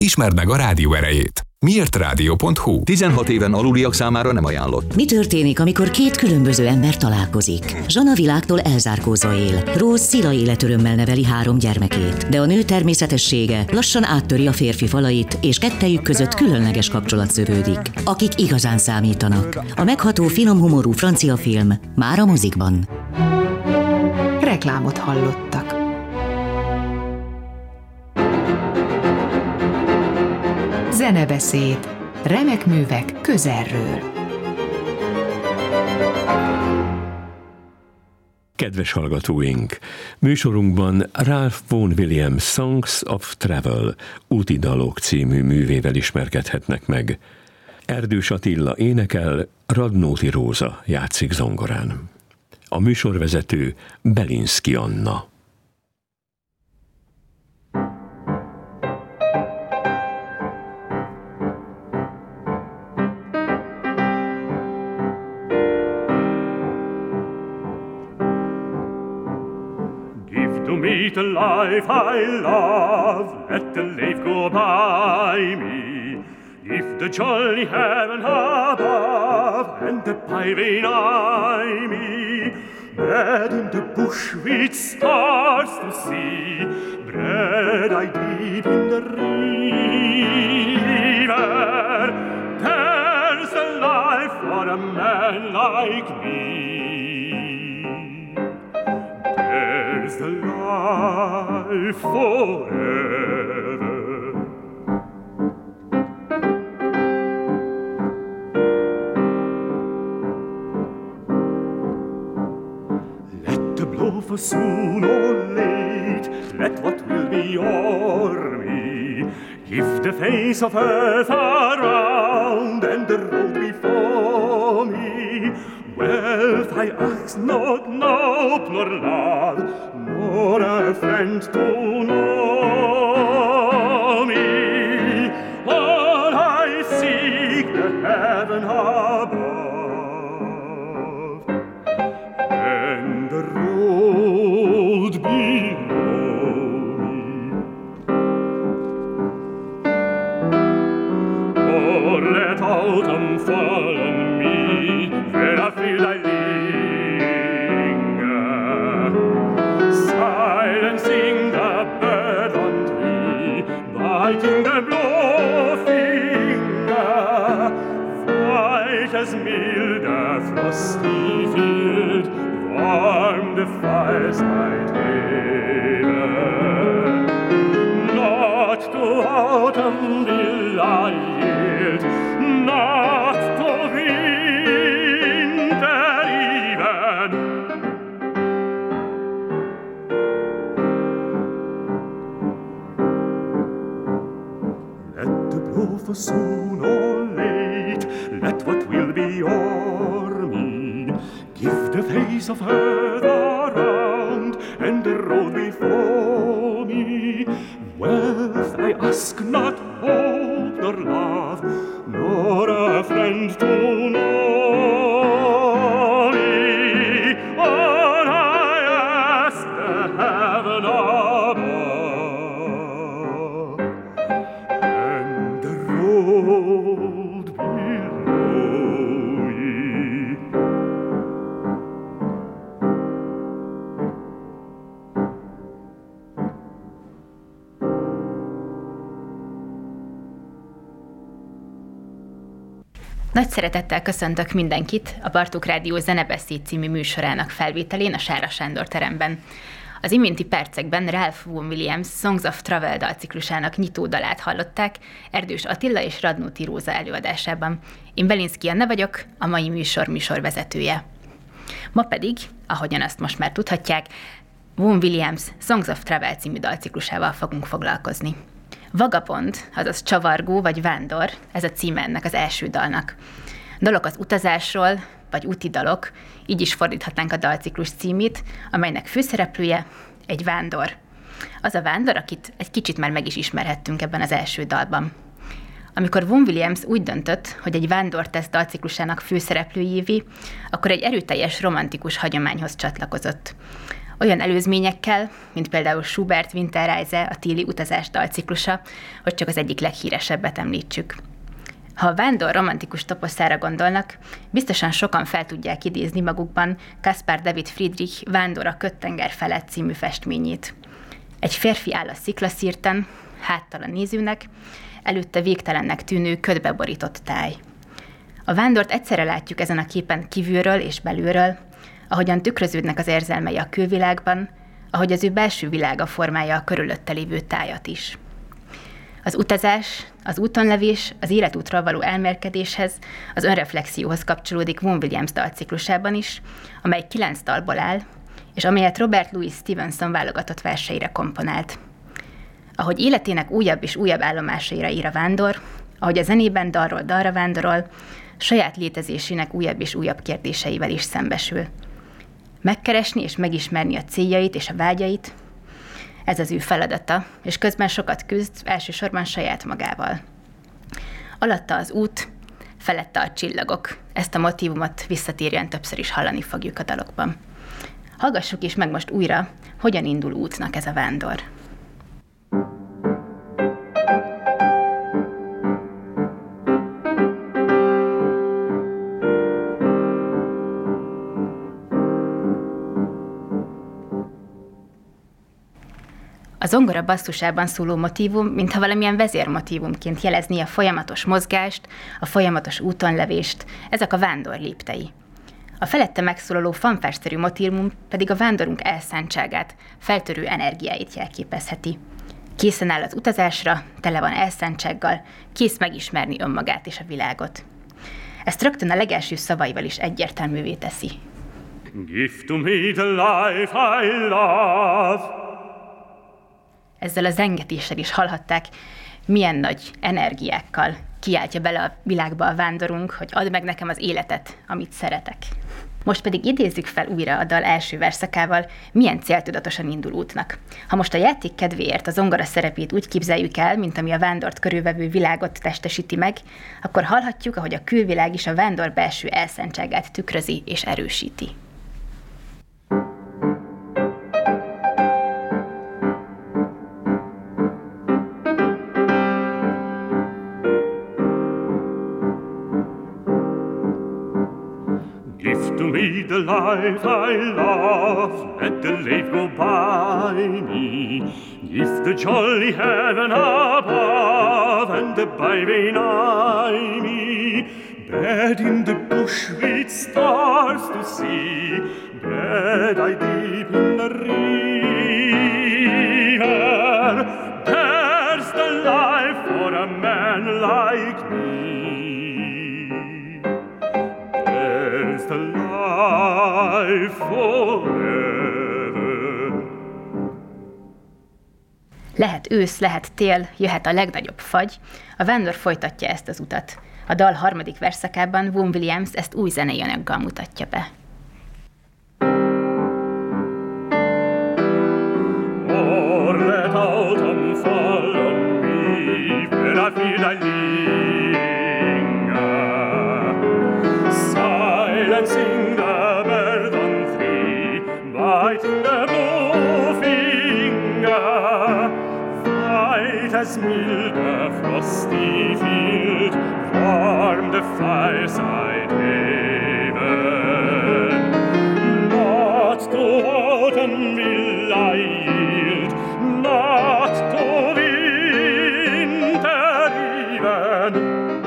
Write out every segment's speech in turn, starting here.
Ismerd meg a rádió erejét. miértradio.hu. 16 éven aluliak számára nem ajánlott. Mi történik, amikor két különböző ember találkozik? Zsan a világtól elzárkózva él. Rose szila életörömmel neveli 3 gyermekét. De a nő természetessége lassan áttöri a férfi falait, és kettejük között különleges kapcsolat szövődik. Akik igazán számítanak. A megható finom humorú francia film már a mozikban. Reklámot hallottak. Zenebeszéd. Remek művek közelről. Kedves hallgatóink! Műsorunkban Ralph Vaughan Williams Songs of Travel úti dalok című művével ismerkedhetnek meg. Erdős Attila énekel, Radnóti Róza játszik zongorán. A műsorvezető Belinszky Anna. Me the life I love, let the life go by me. If the jolly heaven above and the piping eye me, bread in the bush with stars to see, bread I deep in the river. There's a life for a man like me. There's the life forever. Let the blow for soon or late, let what will be o'er me. Give the face of earth around and the road before me. Wealth I ask not, nope, nor love, nor a friend to know me. All I seek the heaven above, and the road below me. Oh, let autumn fall on me, where I feel I linger, silencing the bird on tree, biting the blow finger, white as milk the frosty field, warm the fireside haven. Not to autumn will I yield, not to winter even. Let the blow for soon or late, let what will be o'er me. Give the face of earth around and the road before me. Wealth I ask not, hope nor love, nor a friend to know me. All I ask the heaven above, and the road below me. Nagy szeretettel köszöntök mindenkit a Bartók Rádió Zenebeszéd című műsorának felvételén a Sára Sándor teremben. Az iménti percekben Ralph Vaughan Williams Songs of Travel dalciklusának nyitódalát hallották Erdős Attila és Radnóti Róza előadásában. Én Belinszky Anna vagyok, a mai műsorvezetője. Ma pedig, ahogyan azt most már tudhatják, Vaughan Williams Songs of Travel című dalciklusával fogunk foglalkozni. Vagabond, azaz csavargó vagy vándor, ez a címe ennek az első dalnak. Dalok az utazásról, vagy úti dalok, így is fordíthatnánk a dalciklus címét, amelynek főszereplője egy vándor. Az a vándor, akit egy kicsit már meg is ismerhettünk ebben az első dalban. Amikor Vaughan Williams úgy döntött, hogy egy vándor tesz dalciklusának főszereplőjévé, akkor egy erőteljes romantikus hagyományhoz csatlakozott. Olyan előzményekkel, mint például Schubert Winterreise, a téli utazás dalciklusa, hogy csak az egyik leghíresebbet említsük. Ha a vándor romantikus toposzára gondolnak, biztosan sokan fel tudják idézni magukban Caspar David Friedrich Vándor a Köttenger felett című festményét. Egy férfi áll a sziklaszírten, háttal a nézőnek, előtte végtelennek tűnő ködbe borított táj. A vándort egyszerre látjuk ezen a képen kívülről és belülről, ahogyan tükröződnek az érzelmei a külvilágban, ahogy az ő belső világa formálja a körülötte lévő tájat is. Az utazás, az útonlevés, az életútról való elmélkedéshez, az önreflexióhoz kapcsolódik Vaughan Williams dalciklusában is, amely 9 dalból áll, és amelyet Robert Louis Stevenson válogatott verseire komponált. Ahogy életének újabb és újabb állomásaira ír a vándor, ahogy a zenében dalról dalra vándorol, saját létezésének újabb és újabb kérdéseivel is szembesül. Megkeresni és megismerni a céljait és a vágyait, ez az ő feladata, és közben sokat küzd, elsősorban saját magával. Alatta az út, felette a csillagok. Ezt a motívumot visszatérően többször is hallani fogjuk a dalokban. Hallgassuk is meg most újra, hogyan indul útnak ez a vándor. A zongora basszusában szóló motívum, mintha valamilyen vezérmotívumként jelezné a folyamatos mozgást, a folyamatos útonlevést, ezek a vándor léptei. A felette megszólaló fanfárszerű motívum pedig a vándorunk elszántságát, feltörő energiáit jelképezheti. Készen áll az utazásra, tele van elszántsággal, kész megismerni önmagát és a világot. Ezt rögtön a legelső szavaival is egyértelművé teszi. Give to me the life I love. Ezzel a zengetéssel is hallhatták, milyen nagy energiákkal kiáltja bele a világba a vándorunk, hogy add meg nekem az életet, amit szeretek. Most pedig idézzük fel újra a dal első verszakával, milyen céltudatosan indul útnak. Ha most a játék kedvéért a zongora szerepét úgy képzeljük el, mint ami a vándort körülvevő világot testesíti meg, akkor hallhatjuk, ahogy a külvilág is a vándor belső elszántságát tükrözi és erősíti. Me the life I love, let the lake go by me. Give the jolly heaven above and the byway nigh me. Bed in the bush with stars to see, bed I deep in the river. There's the life for a man like me. There's the life forever. Lehet ősz, lehet tél, jöhet a legnagyobb fagy, a vándor folytatja ezt az utat. A dal harmadik verszakában Vaughan Williams ezt új zenei anyaggal mutatja be. Or let autumn fall on me, where I feel I linger. Silencing the burden free, biting the blue finger. White as milk the frosty field, warm the fireside haven. Not to autumn will I yield, not to winter even.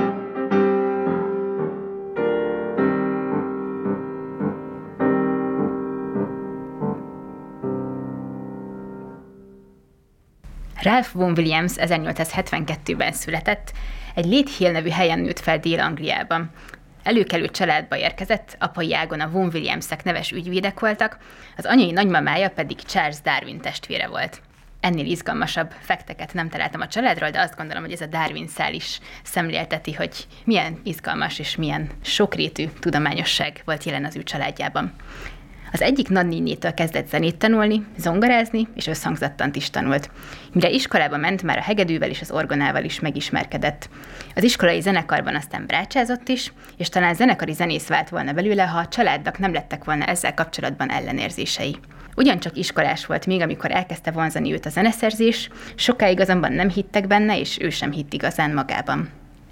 Ralph Vaughan Williams 1872-ben született, egy Leith Hill nevű helyen nőtt fel Dél-Angliában. Előkelő családba érkezett, apai ágon a Vaughan Williamsek neves ügyvédek voltak, az anyai nagymamája pedig Charles Darwin testvére volt. Ennél izgalmasabb fekteket nem találtam a családról, de azt gondolom, hogy ez a Darwin szál is szemlélteti, hogy milyen izgalmas és milyen sokrétű tudományosság volt jelen az ő családjában. Az egyik nagynénétől kezdett zenét tanulni, zongorázni, és összhangzattant is tanult. Mire iskolába ment, már a hegedűvel és az orgonával is megismerkedett. Az iskolai zenekarban aztán brácsázott is, és talán zenekari zenész vált volna belőle, ha a családnak nem lettek volna ezzel kapcsolatban ellenérzései. Ugyancsak iskolás volt még, amikor elkezdte vonzani őt a zeneszerzés, sokáig azonban nem hittek benne, és ő sem hitt igazán magában.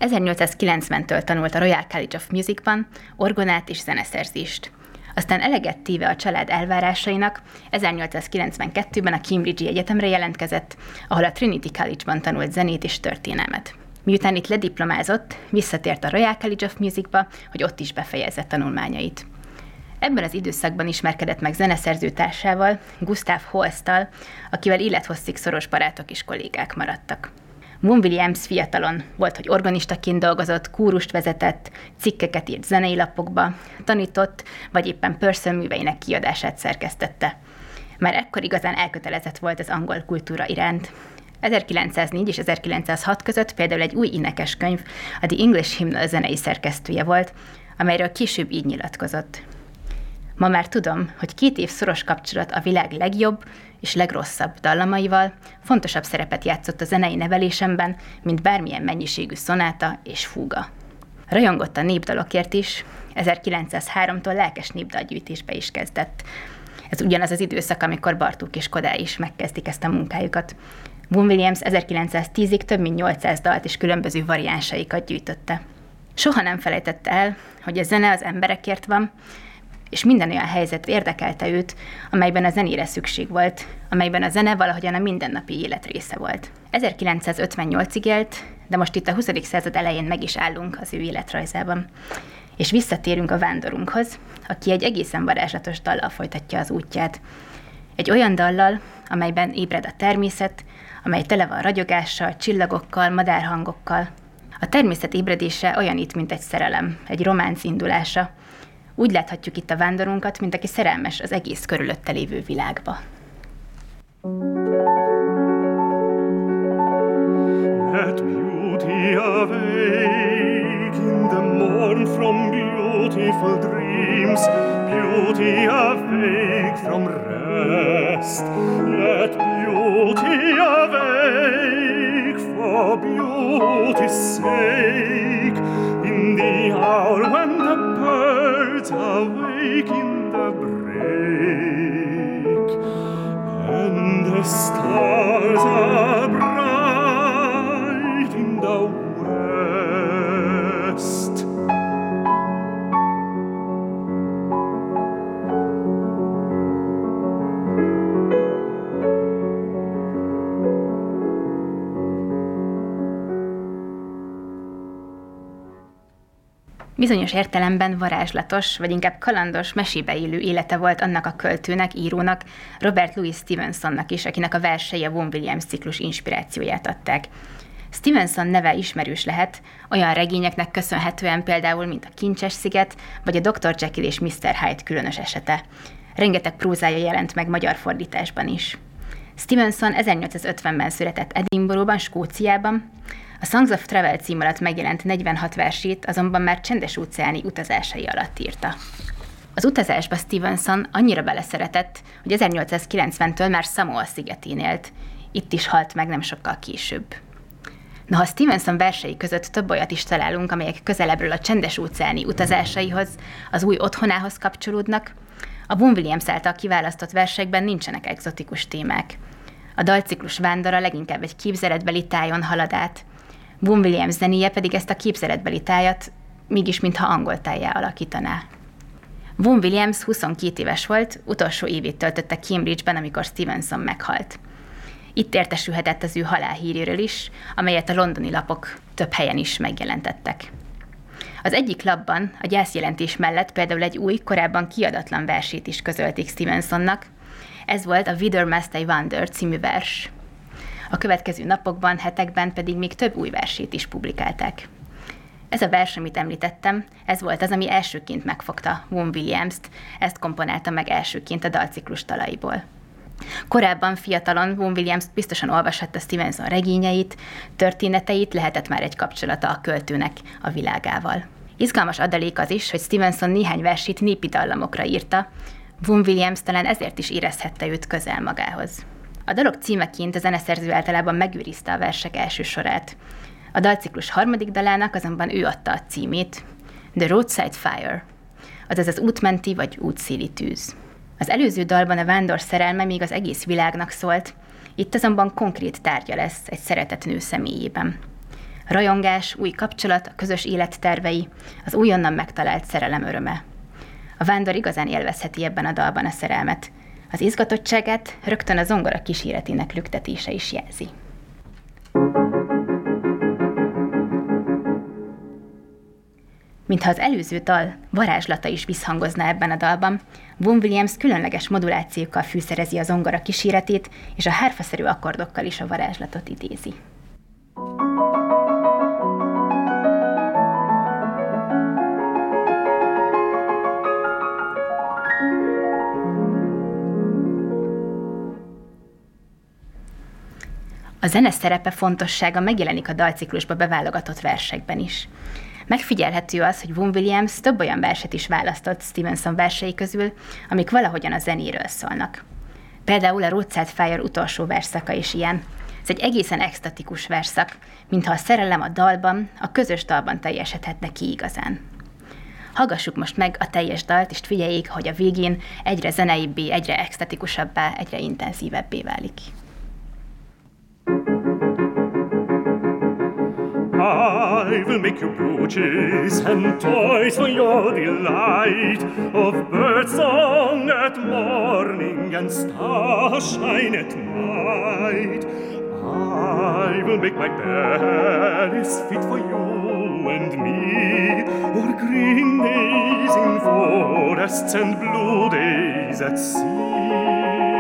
1890-től tanult a Royal College of Musicban orgonát és zeneszerzést. Aztán eleget téve a család elvárásainak, 1892-ben a Cambridge-i Egyetemre jelentkezett, ahol a Trinity College-ban tanult zenét és történelmet. Miután itt lediplomázott, visszatért a Royal College of Musicba, hogy ott is befejezze tanulmányait. Ebben az időszakban ismerkedett meg zeneszerző társával, Gustav Holsttal, akivel élethosszig szoros barátok és kollégák maradtak. Vaughan Williams fiatalon volt, hogy organistaként dolgozott, kórust vezetett, cikkeket írt zenei lapokba, tanított, vagy éppen Purcell műveinek kiadását szerkesztette. Már ekkor igazán elkötelezett volt az angol kultúra iránt. 1904 és 1906 között például egy új énekeskönyv, a The English Hymnal zenei szerkesztője volt, amelyről később így nyilatkozott. Ma már tudom, hogy 2 év szoros kapcsolat a világ legjobb és legrosszabb dallamaival fontosabb szerepet játszott a zenei nevelésemben, mint bármilyen mennyiségű szonáta és fúga. Rajongott a népdalokért is, 1903-tól lelkes népdalgyűjtésbe is kezdett. Ez ugyanaz az időszak, amikor Bartók és Kodály is megkezdik ezt a munkájukat. Vaughan Williams 1910-ig több mint 800 dalt és különböző variánsaikat gyűjtötte. Soha nem felejtette el, hogy a zene az emberekért van, és minden olyan helyzet érdekelte őt, amelyben a zenére szükség volt, amelyben a zene valahogyan a mindennapi élet része volt. 1958-ig élt, de most itt a 20. század elején meg is állunk az ő életrajzában. És visszatérünk a vándorunkhoz, aki egy egészen varázslatos dallal folytatja az útját. Egy olyan dallal, amelyben ébred a természet, amely tele van ragyogással, csillagokkal, madárhangokkal. A természet ébredése olyan itt, mint egy szerelem, egy románc indulása. Úgy láthatjuk itt a vándorunkat, mint aki szerelmes az egész körülötte lévő világba. Let beauty awake in the morn from beautiful dreams, beauty awake from rest. Let beauty awake for beauty's sake, in the hour when the birds awake in the break, and the stars are bright in the west. Bizonyos értelemben varázslatos, vagy inkább kalandos, mesébe élő élete volt annak a költőnek, írónak, Robert Louis Stevensonnak is, akinek a versei a Vaughan Williams ciklus inspirációját adták. Stevenson neve ismerős lehet, olyan regényeknek köszönhetően például, mint a Kincses sziget, vagy a Dr. Jekyll és Mr. Hyde különös esete. Rengeteg prózája jelent meg magyar fordításban is. Stevenson 1850-ben született Edinburghban, Skóciában. A Songs of Travel cím alatt megjelent 46 versét azonban már csendes-óceáni utazásai alatt írta. Az utazásba Stevenson annyira beleszeretett, hogy 1890-től már Samoa szigetén élt. Itt is halt meg nem sokkal később. Noha Stevenson versei között több olyat is találunk, amelyek közelebbről a csendes-óceáni utazásaihoz, az új otthonához kapcsolódnak, a Vaughan Williams által kiválasztott versekben nincsenek egzotikus témák. A dalciklus vándora leginkább egy képzeletbeli tájon halad át. Vaughan Williams zenéje pedig ezt a képzeletbeli tájat mégis mintha angol tájjá alakítaná. Vaughan Williams 22 éves volt, utolsó évét töltötte Cambridge-ben, amikor Stevenson meghalt. Itt értesülhetett az ő halálhíréről is, amelyet a londoni lapok több helyen is megjelentettek. Az egyik lapban a gyászjelentés mellett például egy új, korábban kiadatlan versét is közölték Stevensonnak. Ez volt a Whither Must I Wander című vers. A következő napokban, hetekben pedig még több új versét is publikálták. Ez a vers, amit említettem, ez volt az, ami elsőként megfogta Vaughan Williams-t, ezt komponálta meg elsőként a dalciklus dalaiból. Korábban fiatalon Vaughan Williams biztosan olvashatta Stevenson regényeit, történeteit, lehetett már egy kapcsolata a költőnek a világával. Izgalmas adalék az is, hogy Stevenson néhány versét népi dallamokra írta, Vaughan Williams talán ezért is érezhette őt közel magához. A dalok címeként a zeneszerző általában megőrizte a versek első sorát. A dalciklus harmadik dalának azonban ő adta a címét, The Roadside Fire, azaz az útmenti vagy útszéli tűz. Az előző dalban a vándor szerelme még az egész világnak szólt, itt azonban konkrét tárgya lesz egy szeretett nő személyében. Rajongás, új kapcsolat, a közös élet tervei, az újonnan megtalált szerelem öröme. A vándor igazán élvezheti ebben a dalban a szerelmet. Az izgatottságát rögtön a zongora kíséretének lüktetése is jelzi. Mintha az előző dal varázslata is visszhangozna ebben a dalban, Vaughan Williams különleges modulációkkal fűszerezi a zongora kíséretét, és a hárfaszerű akkordokkal is a varázslatot idézi. A zene szerepe, fontossága megjelenik a dalciklusba beválogatott versekben is. Megfigyelhető az, hogy Vaughan Williams több olyan verset is választott Stevenson versei közül, amik valahogyan a zenéről szólnak. Például a Roadside Fire utolsó versszaka is ilyen. Ez egy egészen extatikus versszak, mintha a szerelem a dalban, a közös dalban teljesedhetne ki igazán. Hallgassuk most meg a teljes dalt, és figyeljék, hogy a végén egyre zeneibbé, egyre extatikusabbá, egyre intenzívebbé válik. I will make you brooches and toys for your delight, of birdsong at morning and starshine at night. I will make my palace fit for you and me, or green days in forests and blue days at sea.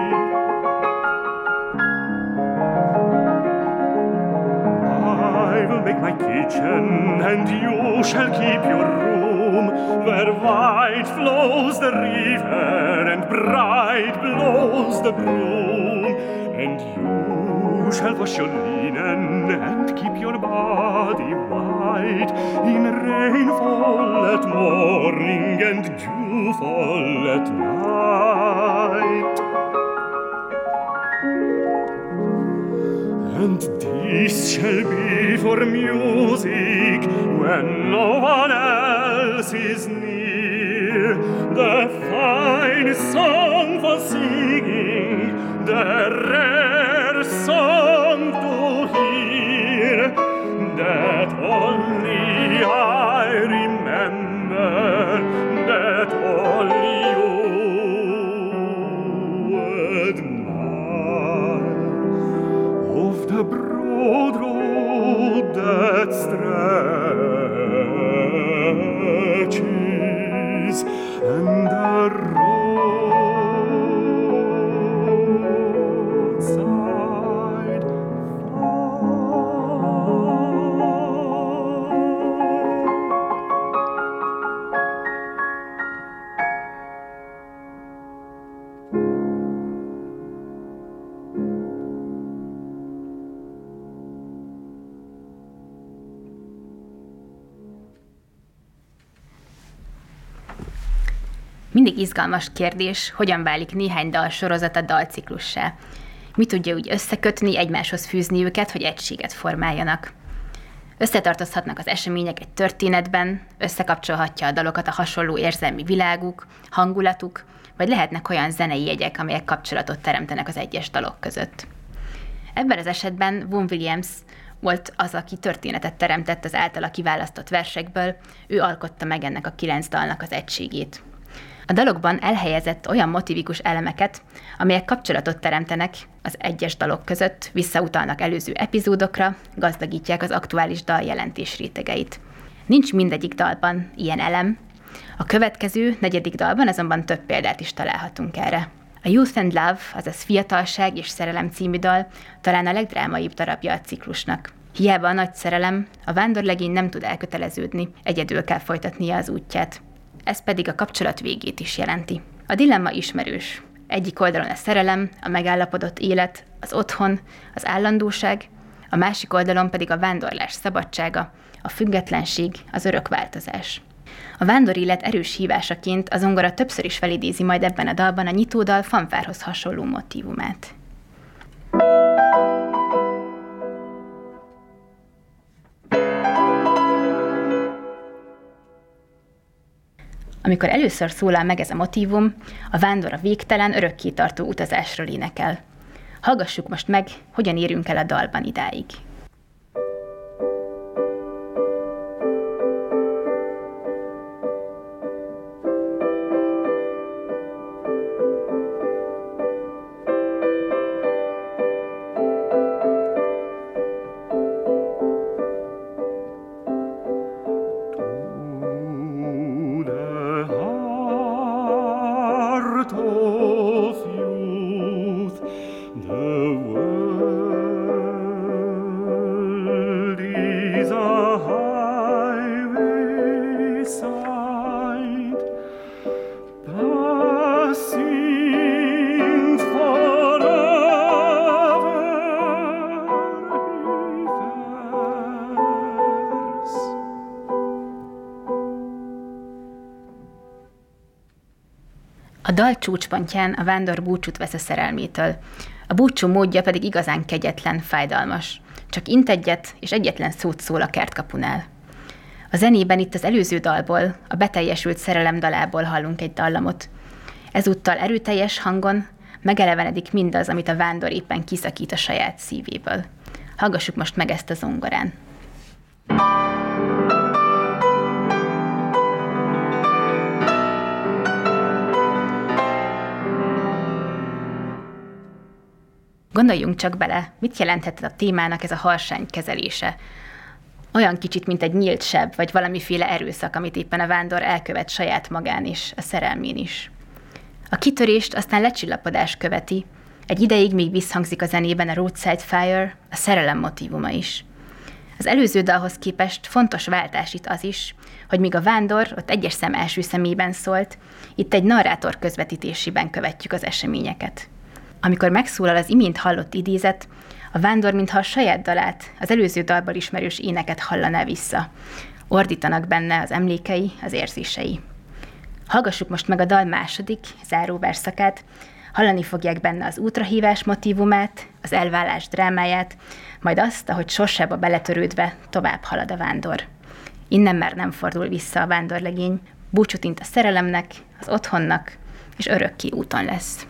I will make my kitchen, and you shall keep your room, where wide flows the river and bright blows the broom. And you shall wash your linen and keep your body white, in rainfall at morning and dewfall at night. And this shall be for music when no one else is near, the fine song for singing, the rare song to hear, that only I remember, that only you admire. Of the broad road that stretches, and the roadside Mindig izgalmas kérdés, hogyan válik néhány dal sorozata dalciklussá. Mi tudja úgy összekötni, egymáshoz fűzni őket, hogy egységet formáljanak. Összetartozhatnak az események egy történetben, összekapcsolhatja a dalokat a hasonló érzelmi világuk, hangulatuk, vagy lehetnek olyan zenei jegyek, amelyek kapcsolatot teremtenek az egyes dalok között. Ebben az esetben Vaughan Williams volt az, aki történetet teremtett az általa kiválasztott versekből, ő alkotta meg ennek a 9 dalnak az egységét. A dalokban elhelyezett olyan motivikus elemeket, amelyek kapcsolatot teremtenek az egyes dalok között, visszautalnak előző epizódokra, gazdagítják az aktuális dal jelentés rétegeit. Nincs mindegyik dalban ilyen elem, a következő, 4. dalban azonban több példát is találhatunk erre. A Youth and Love, azaz Fiatalság és Szerelem című dal talán a legdrámaibb darabja a ciklusnak. Hiába a nagy szerelem, a vándorlegény nem tud elköteleződni, egyedül kell folytatnia az útját. Ez pedig a kapcsolat végét is jelenti. A dilemma ismerős. Egyik oldalon a szerelem, a megállapodott élet, az otthon, az állandóság, a másik oldalon pedig a vándorlás szabadsága, a függetlenség, az örök változás. A vándor-élet erős hívásaként a zongora többször is felidézi majd ebben a dalban a nyitódal fanfárhoz hasonló motívumát. Amikor először szólal meg ez a motívum, a vándor a végtelen, örökkétartó utazásról énekel. Hallgassuk most meg, hogyan érünk el a dalban idáig. A dal csúcspontján a vándor búcsút vesz a szerelmétől. A búcsú módja pedig igazán kegyetlen, fájdalmas. Csak int egyet, és egyetlen szót szól a kertkapunál. A zenében itt az előző dalból, a beteljesült szerelem dalából hallunk egy dallamot. Ezúttal erőteljes hangon megelevenedik mindaz, amit a vándor éppen kiszakít a saját szívéből. Hallgassuk most meg ezt a zongorán. Gondoljunk csak bele, mit jelenthet a témának ez a harsány kezelése. Olyan kicsit, mint egy nyílt seb, vagy valamiféle erőszak, amit éppen a vándor elkövet saját magán is, a szerelmén is. A kitörést aztán lecsillapodás követi, egy ideig még visszhangzik a zenében a Roadside Fire, a szerelem motívuma is. Az előző dalhoz képest fontos váltás itt az is, hogy míg a vándor ott egyes szem első szemében szólt, itt egy narrátor közvetítésében követjük az eseményeket. Amikor megszólal az imént hallott idézet, a vándor mintha a saját dalát, az előző dalból ismerős éneket hallaná vissza. Ordítanak benne az emlékei, az érzései. Hallgassuk most meg a dal második, záró verszakát, hallani fogják benne az útrahívás motívumát, az elválás drámáját, majd azt, ahogy sorsába beletörődve tovább halad a vándor. Innen már nem fordul vissza a vándorlegény, búcsút int a szerelemnek, az otthonnak, és örökké úton lesz.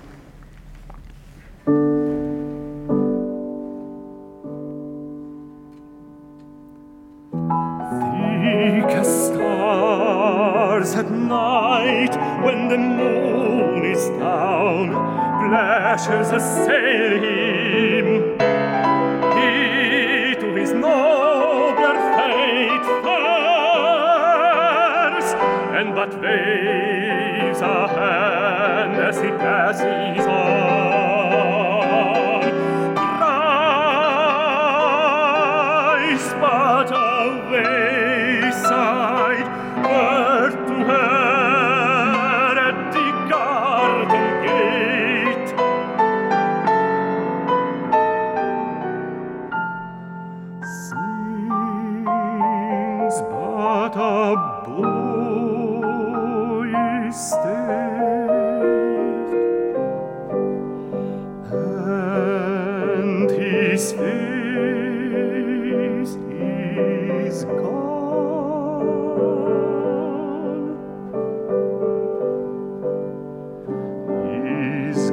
Stars at night, when the moon is down, pleasures assail him. He to his nobler fate fares, and but waves a hand as he passes on. Christ, but a wayside word to her at the garden gate. Sings but a boy's state, and his face is gone, is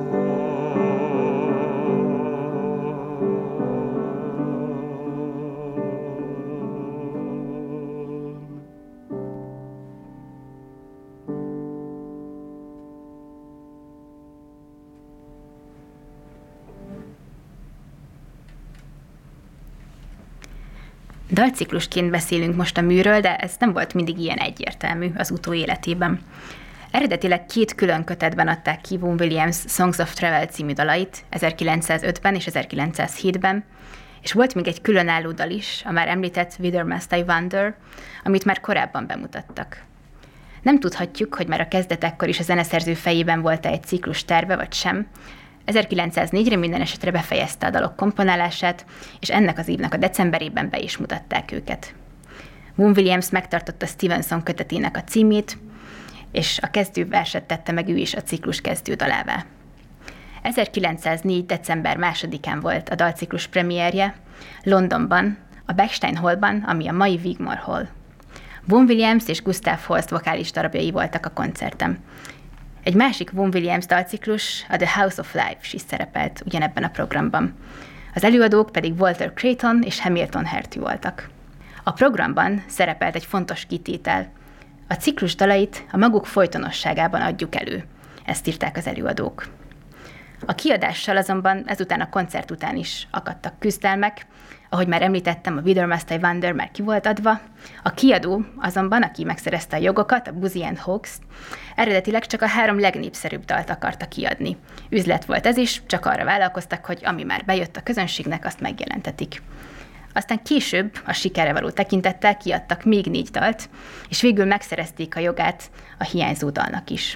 Dalciklusként beszélünk most a műről, de ez nem volt mindig ilyen egyértelmű az utóéletében. Eredetileg 2 külön kötetben adták ki Vaughan Williams Songs of Travel című dalait, 1905-ben és 1907-ben, és volt még egy különálló dal is, a már említett Whither Must I Wander, amit már korábban bemutattak. Nem tudhatjuk, hogy már a kezdetekkor is a zeneszerző fejében volt-e egy ciklus terve, vagy sem. 1904-re minden esetre befejezte a dalok komponálását, és ennek az évnek a decemberében be is mutatták őket. Vaughan Williams megtartotta Stevenson kötetének a címét, és a kezdőverset tette meg ő is a ciklus kezdődalává. 1904. december 2-án volt a dalciklus premierje, Londonban, a Beckstein Hallban, ami a mai Wigmore Hall. Vaughan Williams és Gustav Holst vokális darabjai voltak a koncerten. Egy másik Vaughan Williams dalciklus, a The House of Life is szerepelt ugyanebben a programban. Az előadók pedig Walter Creighton és Hamilton Herty voltak. A programban szerepelt egy fontos kitétel. A ciklus dalait a maguk folytonosságában adjuk elő. Ezt írták az előadók. A kiadással azonban ezután a koncert után is akadtak küzdelmek. Ahogy már említettem, a Whither Must I Wander már ki volt adva. A kiadó azonban, aki megszerezte a jogokat, a Boosey & Hawkes, eredetileg csak a 3 legnépszerűbb dalt akarta kiadni. Üzlet volt ez is, csak arra vállalkoztak, hogy ami már bejött a közönségnek, azt megjelentetik. Aztán később, a sikerre való tekintettel kiadtak még 4 dalt, és végül megszerezték a jogát a hiányzó dalnak is.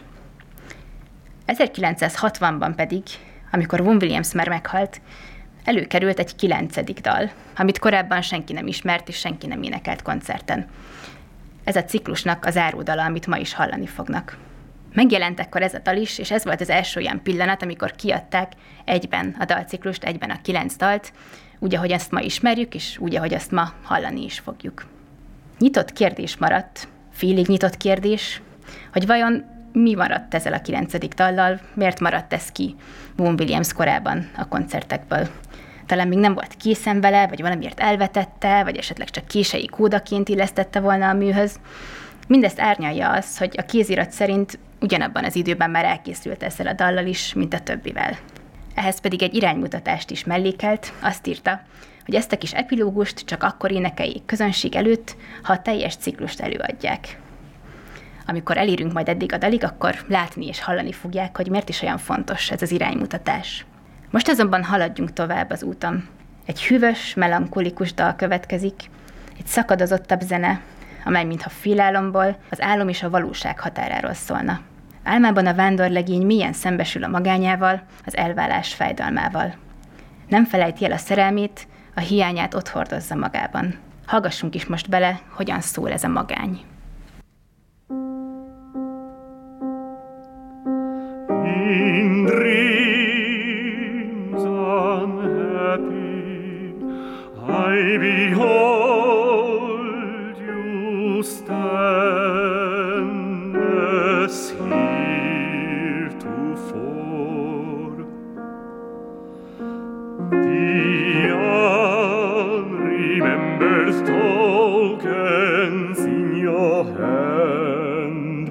1960-ban pedig, amikor Vaughan Williams már meghalt, előkerült egy 9. dal, amit korábban senki nem ismert és senki nem énekelt koncerten. Ez a ciklusnak az záródala, amit ma is hallani fognak. Megjelent ekkor ez a dal is, és ez volt az első olyan pillanat, amikor kiadták egyben a dalciklust, egyben a 9 dalt, úgy, ahogy azt ma ismerjük, és úgy, ahogy azt ma hallani is fogjuk. Nyitott kérdés maradt, félig nyitott kérdés, hogy vajon mi maradt ezzel a 9. dallal, miért maradt ez ki Vaughan Williams korában a koncertekből. Talán még nem volt készen vele, vagy valamiért elvetette, vagy esetleg csak kései kódaként illesztette volna a műhöz. Mindezt árnyalja az, hogy a kézirat szerint ugyanabban az időben már elkészült ezzel a dallal is, mint a többivel. Ehhez pedig egy iránymutatást is mellékelt, azt írta, hogy ezt a kis epilógust csak akkor énekeljék közönség előtt, ha a teljes ciklust előadják. Amikor elérünk majd eddig a dalig, akkor látni és hallani fogják, hogy miért is olyan fontos ez az iránymutatás. Most azonban haladjunk tovább az úton. Egy hűvös, melankolikus dal következik, egy szakadozottabb zene, amely mintha félálomból, az álom és a valóság határáról szólna. Álmában a vándorlegény mélyen szembesül a magányával, az elválás fájdalmával. Nem felejti el a szerelmét, a hiányát ott hordozza magában. Hallgassunk is most bele, hogyan szól ez a magány. In dreams unhappy, I behold you stand as heretofore. The unremembered tokens in your hand,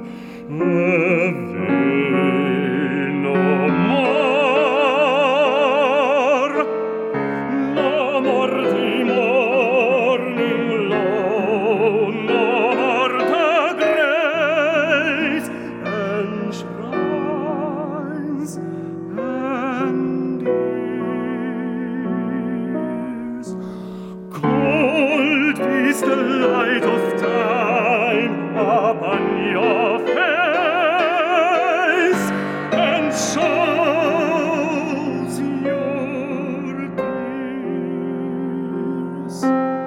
the light of time upon your face and shows your tears.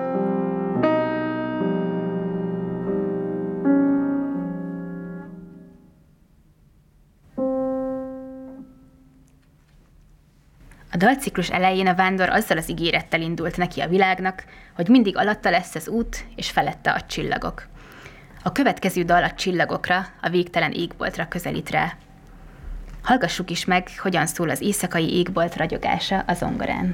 A dalciklus elején a vándor azzal az ígérettel indult neki a világnak, hogy mindig alatta lesz az út, és felette a csillagok. A következő dal a csillagokra, a végtelen égboltra közelít rá. Hallgassuk is meg, hogyan szól az éjszakai égbolt ragyogása a zongorán.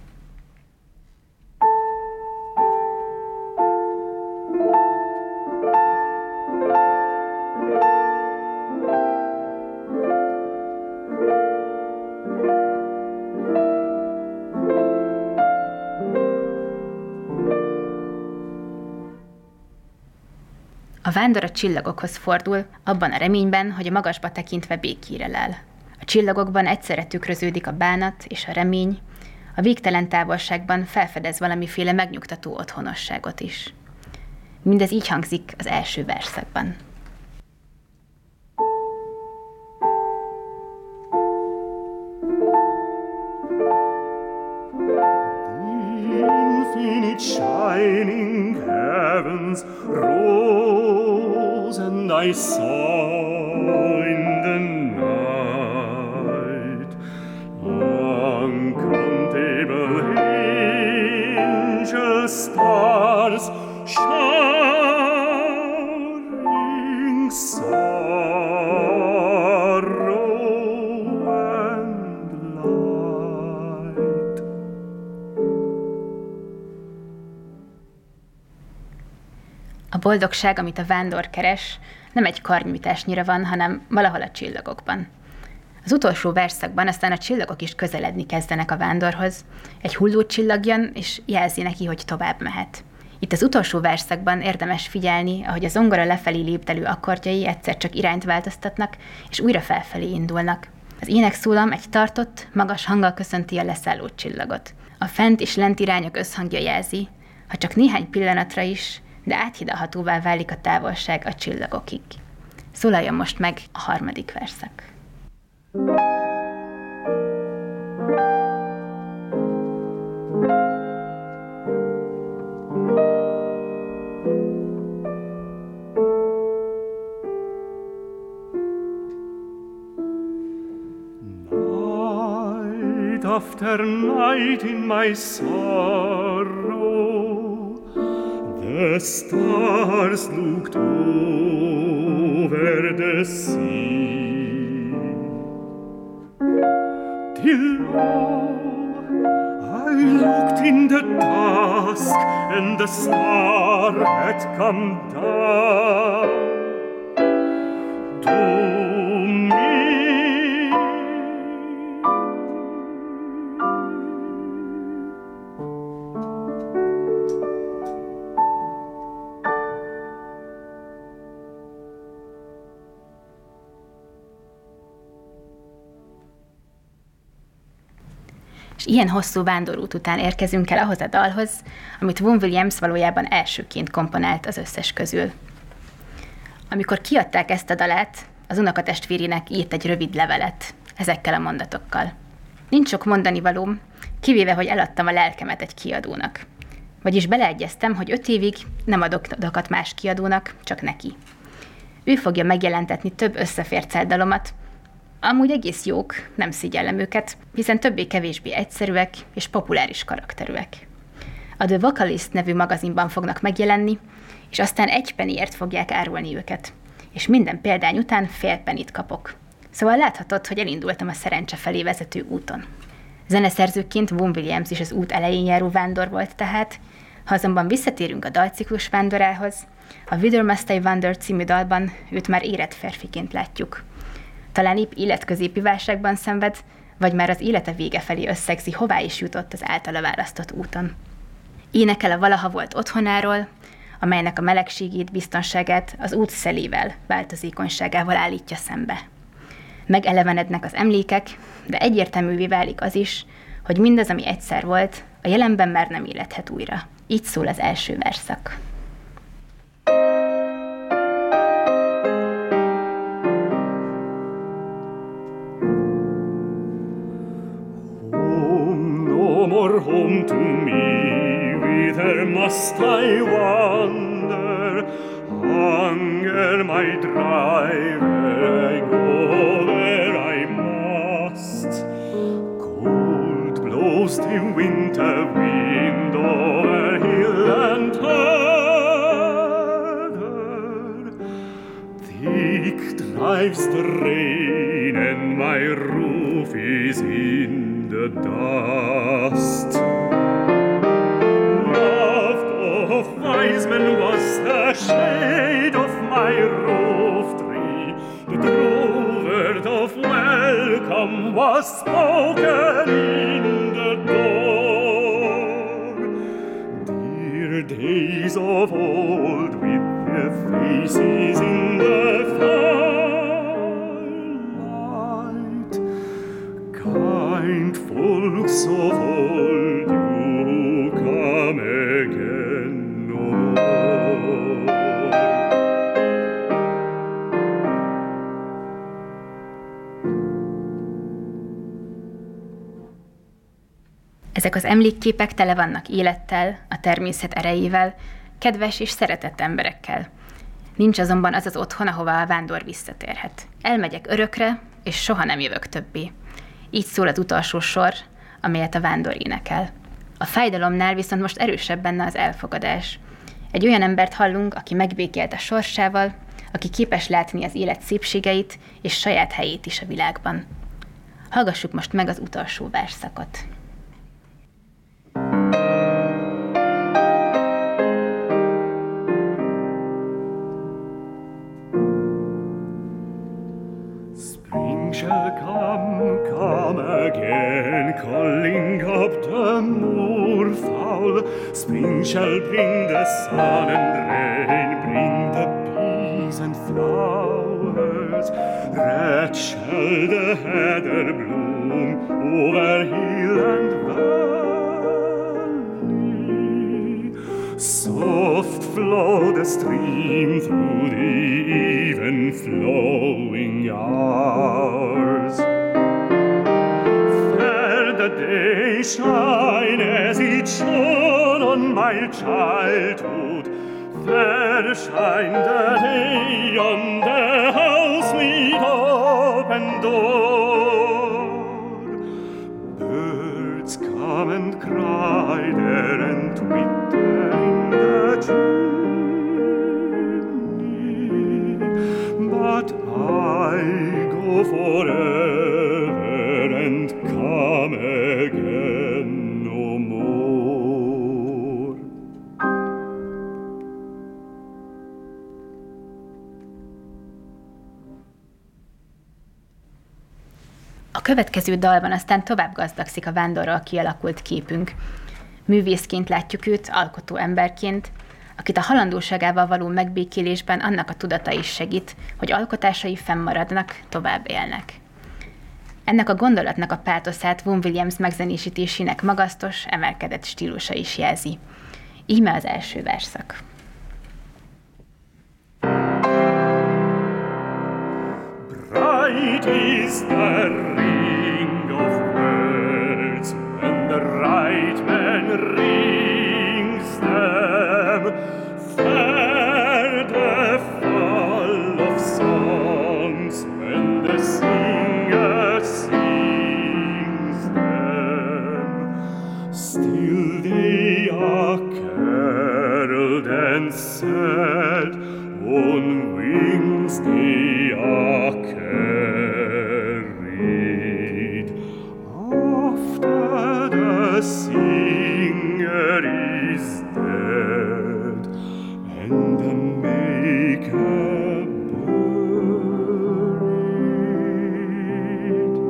A vándor a csillagokhoz fordul, abban a reményben, hogy a magasba tekintve békére lel. A csillagokban egyszerre tükröződik a bánat és a remény, a végtelen távolságban felfedez valamiféle megnyugtató otthonosságot is. Mindez így hangzik az első verszakban. Infinite shining heavens rose, and I saw in the night uncountable angel stars shine. A boldogság, amit a vándor keres, nem egy karnyújtásnyira van, hanem valahol a csillagokban. Az utolsó verszakban aztán a csillagok is közeledni kezdenek a vándorhoz. Egy hullócsillag jön, és jelzi neki, hogy tovább mehet. Itt az utolsó verszakban érdemes figyelni, ahogy a zongora lefelé lépdelő akkordjai egyszer csak irányt változtatnak, és újra felfelé indulnak. Az énekszólam egy tartott, magas hanggal köszönti a leszálló csillagot. A fent és lent irányok összhangja jelzi, ha csak néhány pillanatra is, de áthidalhatóvá válik a távolság a csillagokig. Szólaljon most meg a harmadik verszak. Night after night in my sorrow, the stars looked over the sea, till lo, I looked in the dusk, and the star had come down to me. És ilyen hosszú vándorút után érkezünk el ahhoz a dalhoz, amit Vaughan Williams valójában elsőként komponált az összes közül. Amikor kiadták ezt a dalát, az unokatestvérének írt egy rövid levelet, ezekkel a mondatokkal. Nincs sok mondanivalóm, kivéve, hogy eladtam a lelkemet egy kiadónak. Vagyis beleegyeztem, hogy 5 évig nem adok dalokat más kiadónak, csak neki. Ő fogja megjelentetni több összefércelt dalomat, amúgy egész jók, nem szégyellem őket, hiszen többé-kevésbé egyszerűek és populáris karakterűek. A The Vocalist nevű magazinban fognak megjelenni, és aztán 1 pennyért fogják árulni őket. És minden példány után fél pennyt kapok. Szóval láthatod, hogy elindultam a szerencse felé vezető úton. Zeneszerzőként Vaughan Williams is az út elején járó vándor volt tehát, ha azonban visszatérünk a dalciklus vándorához, a Whither Must I Wander című dalban őt már érett férfiként látjuk. Talán épp életközépi válságban szenved, vagy már az élete vége felé összegzi, hová is jutott az általa választott úton. Énekel a valaha volt otthonáról, amelynek a melegségét, biztonságát az út szelével, változékonyságával állítja szembe. Megelevenednek az emlékek, de egyértelművé válik az is, hogy mindaz, ami egyszer volt, a jelenben már nem élethet újra. Így szól az első verszak. Home to me, whither must I wander? Hunger might drive, I go where I must. Cold blows the winter wind over hill and heather. Thick drives the rain, and my roof is in the dust. Loved of wise men was the shade of my roof tree. The true word of welcome was spoken in the door. Dear days of old with their faces in the firelight, kind folks of old, you come again no more. Ezek az emlékképek tele vannak élettel, a természet erejével, kedves és szeretett emberekkel. Nincs azonban az az otthon, ahová a vándor visszatérhet. Elmegyek örökre, és soha nem jövök többé. Így szól az utolsó sor, amelyet a vándor énekel. A fájdalomnál viszont most erősebb benne az elfogadás. Egy olyan embert hallunk, aki megbékélt a sorsával, aki képes látni az élet szépségeit és saját helyét is a világban. Hallgassuk most meg az utolsó versszakot. calling up the moorfowl. Spring shall bring the sun and rain, bring the bees and flowers. Red shall the heather bloom over hill and valley. Soft flow the stream through the even flowing hours. The day shine as it shone on my childhood. Fair shine the day on the house with open door. Birds come and cry there and twitter in the chimney, but I go forever and come again no more. A következő dalban aztán tovább gazdagszik a vándorral kialakult képünk. Művészként látjuk őt, alkotó emberként, akit a halandóságával való megbékélésben annak a tudata is segít, hogy alkotásai fennmaradnak, tovább élnek. Ennek a gondolatnak a pátoszát Vaughan Williams megzenésítésének magasztos, emelkedett stílusa is jelzi. Íme az első verszak. Bright is the ring of words when the right man rings them. Fair the fall of songs when the singer sings them. Still they are caroled and sad, on wings they are carried. After the singer is dead and the maker buried.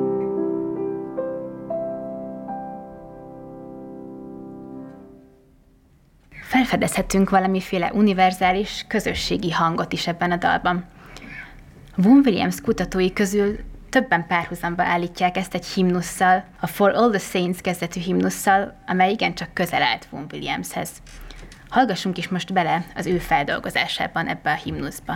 Felfedezhetünk valamiféle univerzális, közösségi hangot is ebben a dalban. Vaughan Williams kutatói közül többen párhuzamba állítják ezt egy himnusszal, a For All the Saints kezdetű himnusszal, amely igencsak közel állt Vaughan Williamshez. Hallgassunk is most bele az ő feldolgozásában ebbe a himnuszba.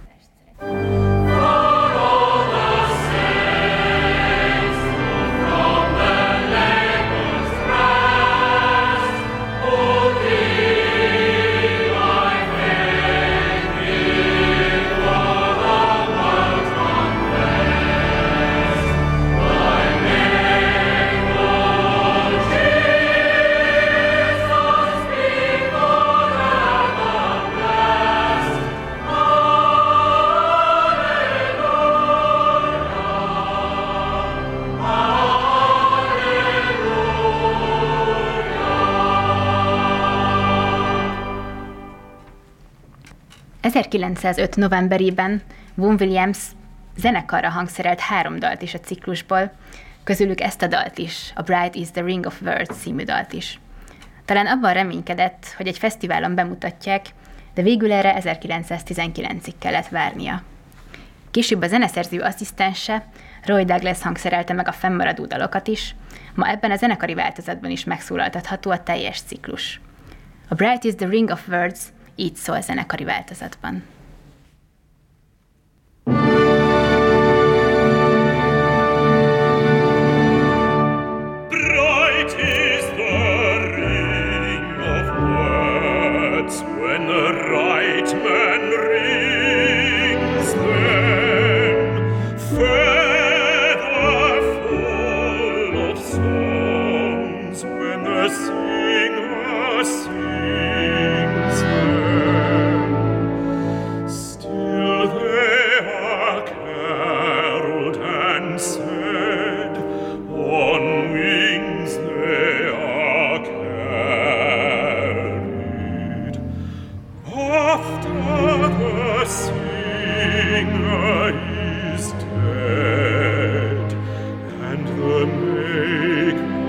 ...1905. novemberében Vaughan Williams zenekarra hangszerelt 3 dalt is a ciklusból, közülük ezt a dalt is, a Bright is the Ring of Words című dalt is. Talán abban reménykedett, hogy egy fesztiválon bemutatják, de végül erre 1919-ig kellett várnia. Később a zeneszerző asszisztense, Roy Douglas hangszerelte meg a fennmaradó dalokat is, ma ebben a zenekari változatban is megszólaltatható a teljes ciklus. A Bright is the Ring of Words így szól zenekari változatban. Bright is the ring of words when the right man rings them. Fair the fall of songs when the singer sings them. Still they are caroled and said, on wings they are carried. After the singer is dead and the maker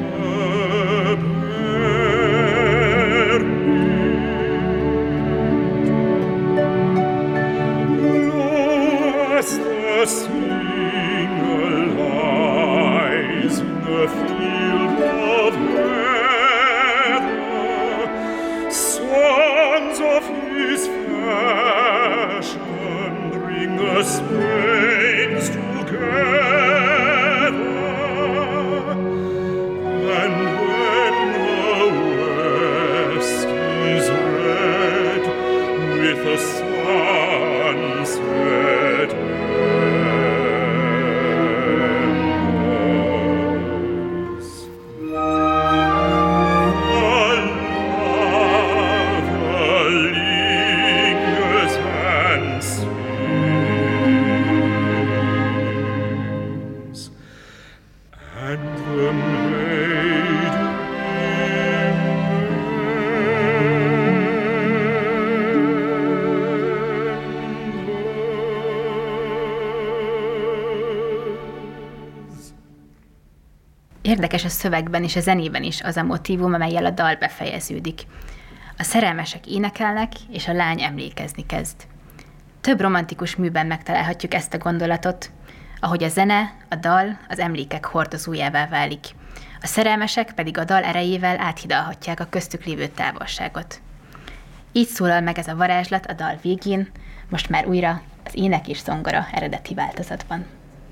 Érdekes a szövegben és a zenében is az a motívum, amellyel a dal befejeződik. A szerelmesek énekelnek, és a lány emlékezni kezd. Több romantikus műben megtalálhatjuk ezt a gondolatot, ahogy a zene, a dal az emlékek hordozójává válik. A szerelmesek pedig a dal erejével áthidalhatják a köztük lévő távolságot. Így szólal meg ez a varázslat a dal végén, most már újra az ének és zongora eredeti változatban.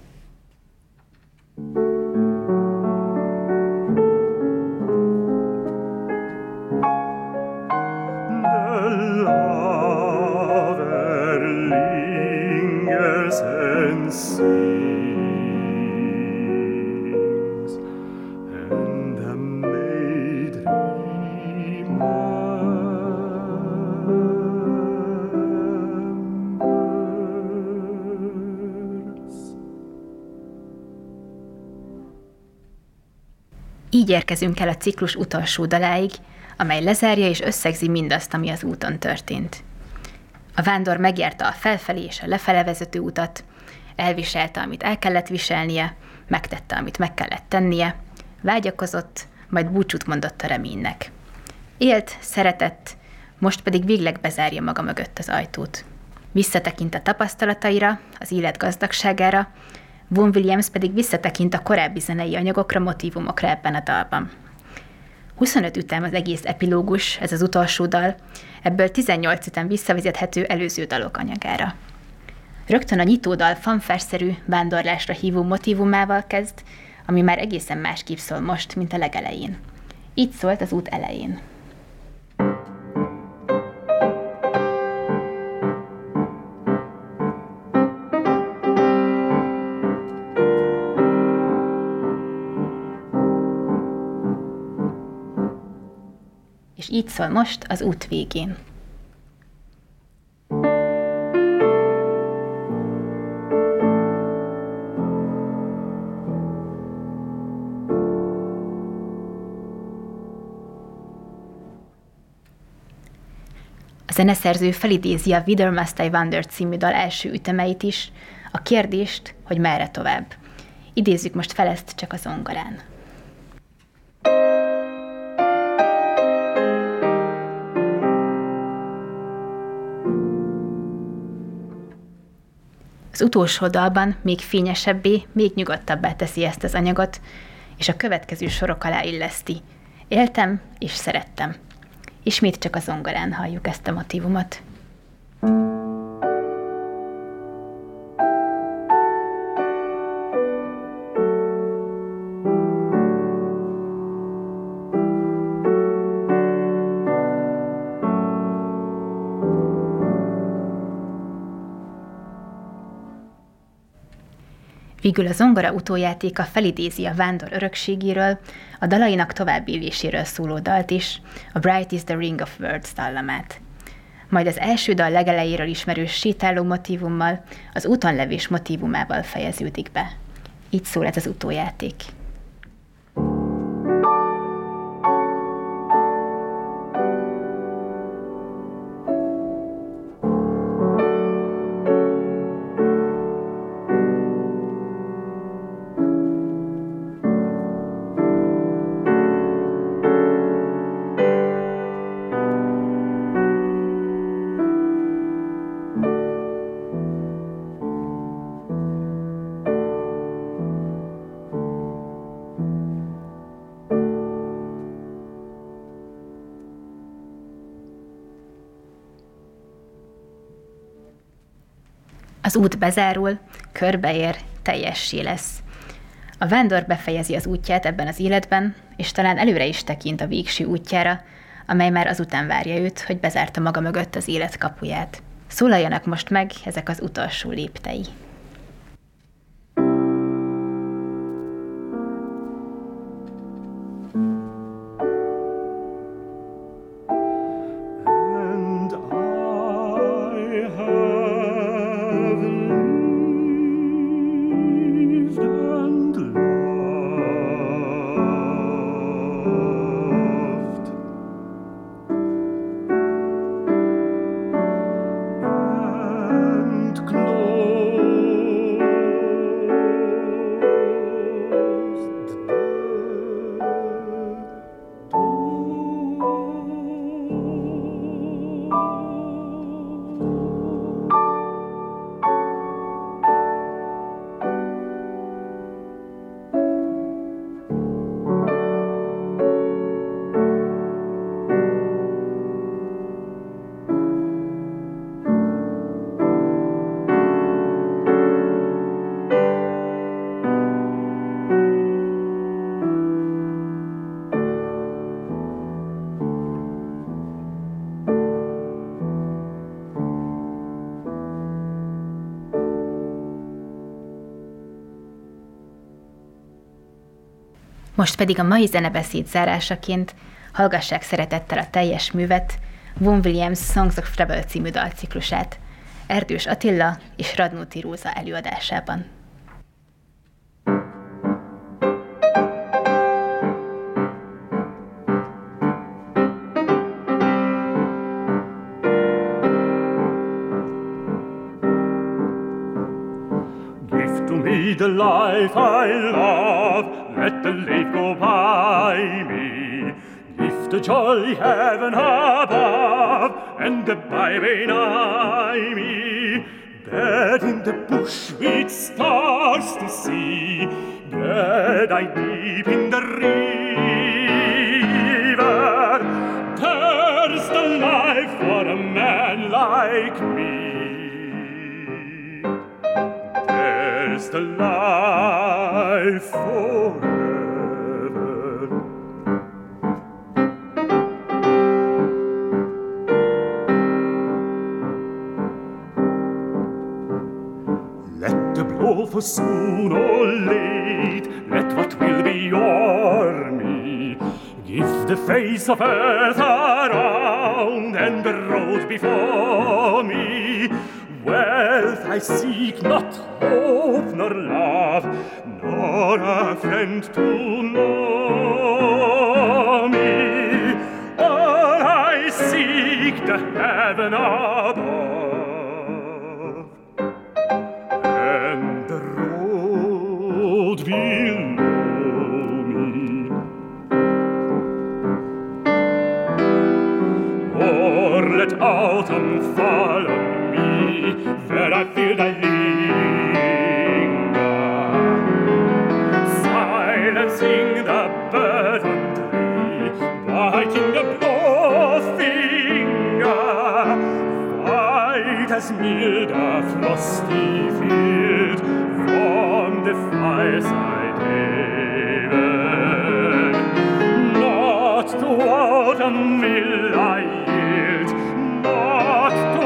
Így érkezünk el a ciklus utolsó daláig, amely lezárja és összegzi mindazt, ami az úton történt. A vándor megjárta a felfelé és a lefele vezető utat, elviselte, amit el kellett viselnie, megtette, amit meg kellett tennie, vágyakozott, majd búcsút mondott a reménynek. Élt, szeretett, most pedig végleg bezárja maga mögött az ajtót. Visszatekint a tapasztalataira, az élet gazdagságára, Vaughan Williams pedig visszatekint a korábbi zenei anyagokra, motívumokra ebben a dalban. 25 ütem az egész epilógus, ez az utolsó dal, ebből 18 ütem visszavezethető előző dalok anyagára. Rögtön a nyitódal fanfárszerű, vándorlásra hívó motívumával kezd, ami már egészen másképp szól most, mint a legelején. Így szólt az út elején. És így szól most az út végén. A zeneszerző felidézi a Whither Must I Wander című dal első ütemeit is, a kérdést, hogy merre tovább. Idézzük most fel ezt csak a zongorán. Az utolsó dalban még fényesebbé, még nyugodtabbá teszi ezt az anyagot, és a következő sorok alá illeszti. Éltem és szerettem. Ismét csak a zongorán halljuk ezt a motívumot. Végül a zongora utójátéka felidézi a vándor örökségéről, a dalainak továbbéléséről szóló dalt is, a Bright is the Ring of Words dallamát. Majd az első dal legelejéről ismerős sétáló motívummal, az útonlevés motívumával fejeződik be. Így szól ez az utójáték. Az út bezárul, körbeér, teljessé lesz. A vándor befejezi az útját ebben az életben, és talán előre is tekint a végső útjára, amely már azután várja őt, hogy bezárta maga mögött az élet kapuját. Szólaljanak most meg ezek az utolsó léptei. Most pedig a mai zenebeszéd zárásaként hallgassák szeretettel a teljes művet, Vaughan Williams Songs of Travel című dalciklusát, Erdős Attila és Radnóti Róza előadásában. Me the life I love, let the lake go by me. Give the jolly heaven above, and the byway nigh me. Bed in the bush with stars to see, bed I deep in the river. There's the life for a man like me. The life forever. Let the blow for soon or late, let what will be o'er me. Give the face of earth around and the road before me. Wealth I seek, not hope nor love, nor a friend to know me. All I seek, the heaven above, and the road below me. Or let autumn fall on me, where I feel thy linger, silencing the bird on tree, biting the blow finger, white as mild a frosty field from the fireside haven. Not to autumn will I yield, not to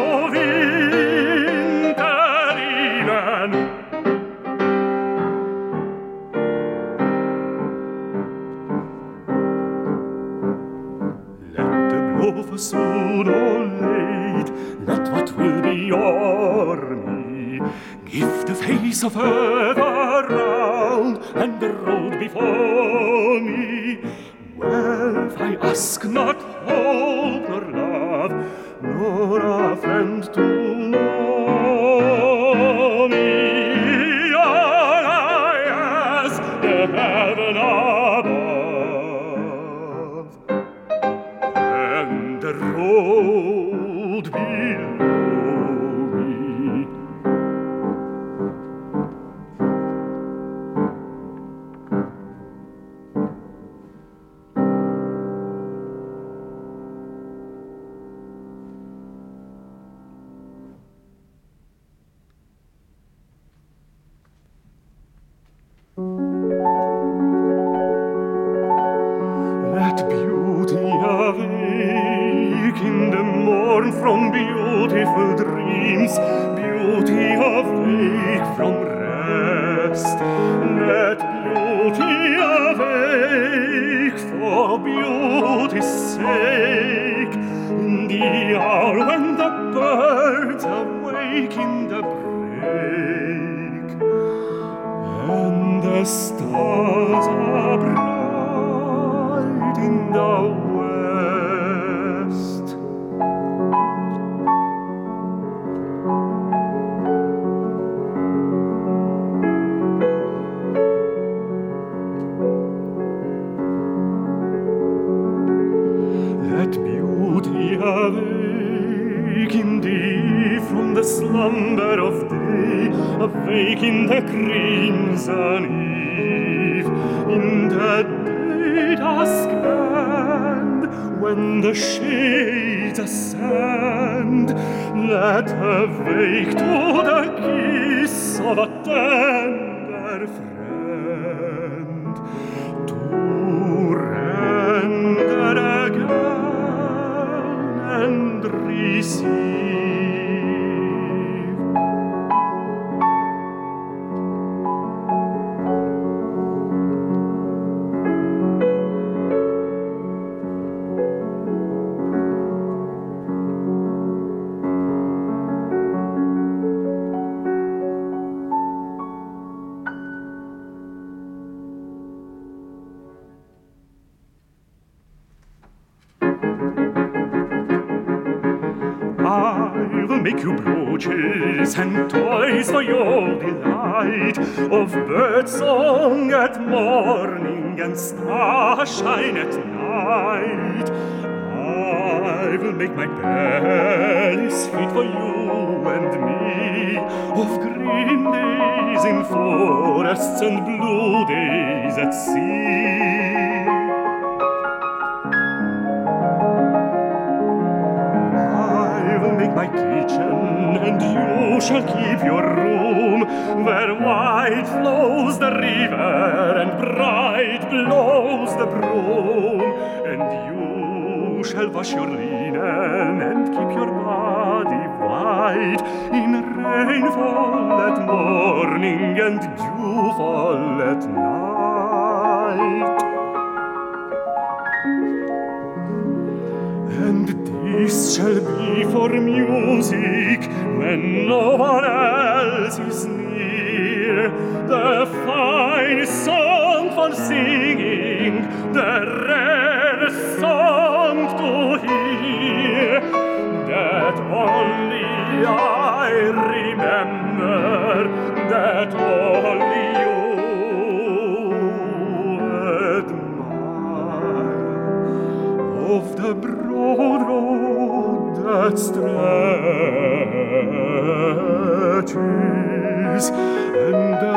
for soon or late, let what will be o'er me. Give the face of earth around and the road before me. Wealth I ask, not hope nor love, nor a friend to know me. All I ask, the heaven above, and the road below me. dreams, beauty awake from rest. Let beauty awake for beauty's sake, in the hour when the birds awake in the break, and the stars are bright in the west. Let beauty awaken thee from the slumber of day, awake in the crimson eve, in the day dusk end, when the shades ascend. Let awake to the kiss of a tender friend, to render again and receive. I will make you brooches and toys for your delight, of bird song at morning and starshine at night. I will make my bellies fit for you and me, of green days in forests and blue days at sea. My kitchen, and you shall keep your room, where wide flows the river and bright blows the broom. And you shall wash your linen and keep your body white, in rainfall at morning and dewfall at night. And this shall be for music when no one else is near, the fine song for singing, the rare song to hear, that only I remember, that only you admire, of the broad road that stretches, and the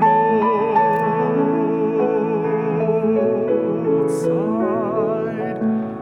roadside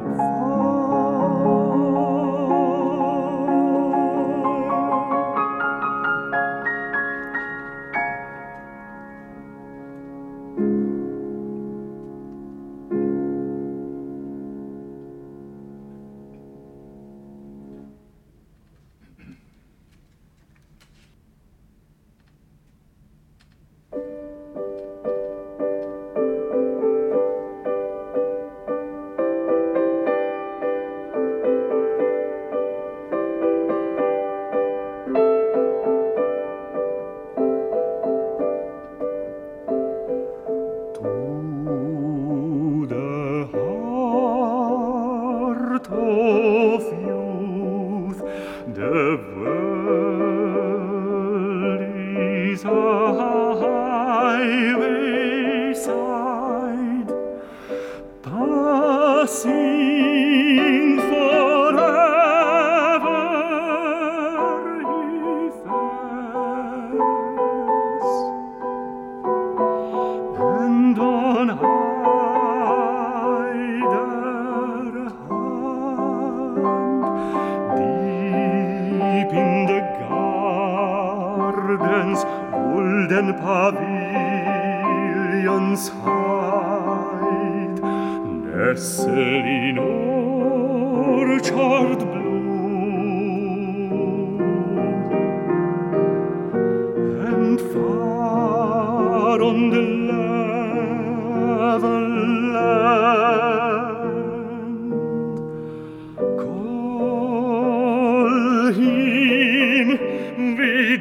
passing forever he fares, and on either hand, deep in the garden's golden pavilions hide, nestle in orchard bloom,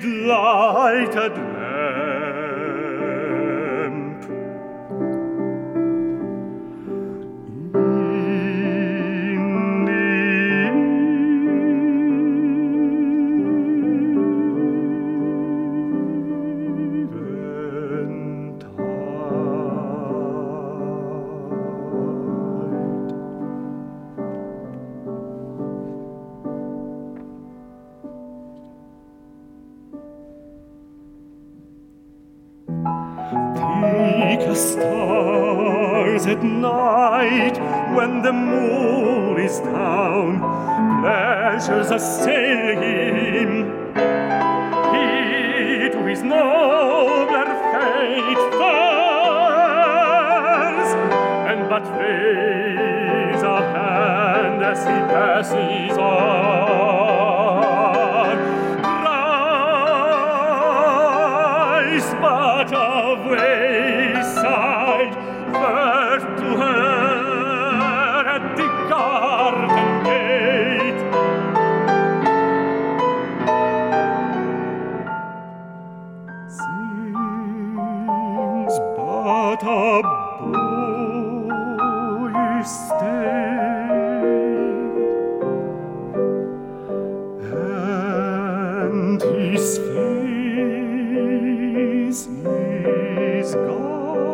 sweet lighted lamp. Stars at night, when the moon is down, pleasures assail him. He to his nobler fate fares, and but waves a hand as he passes on. Rise but away, to her at the garden gate. Sings but a boy stay, and his face is gone.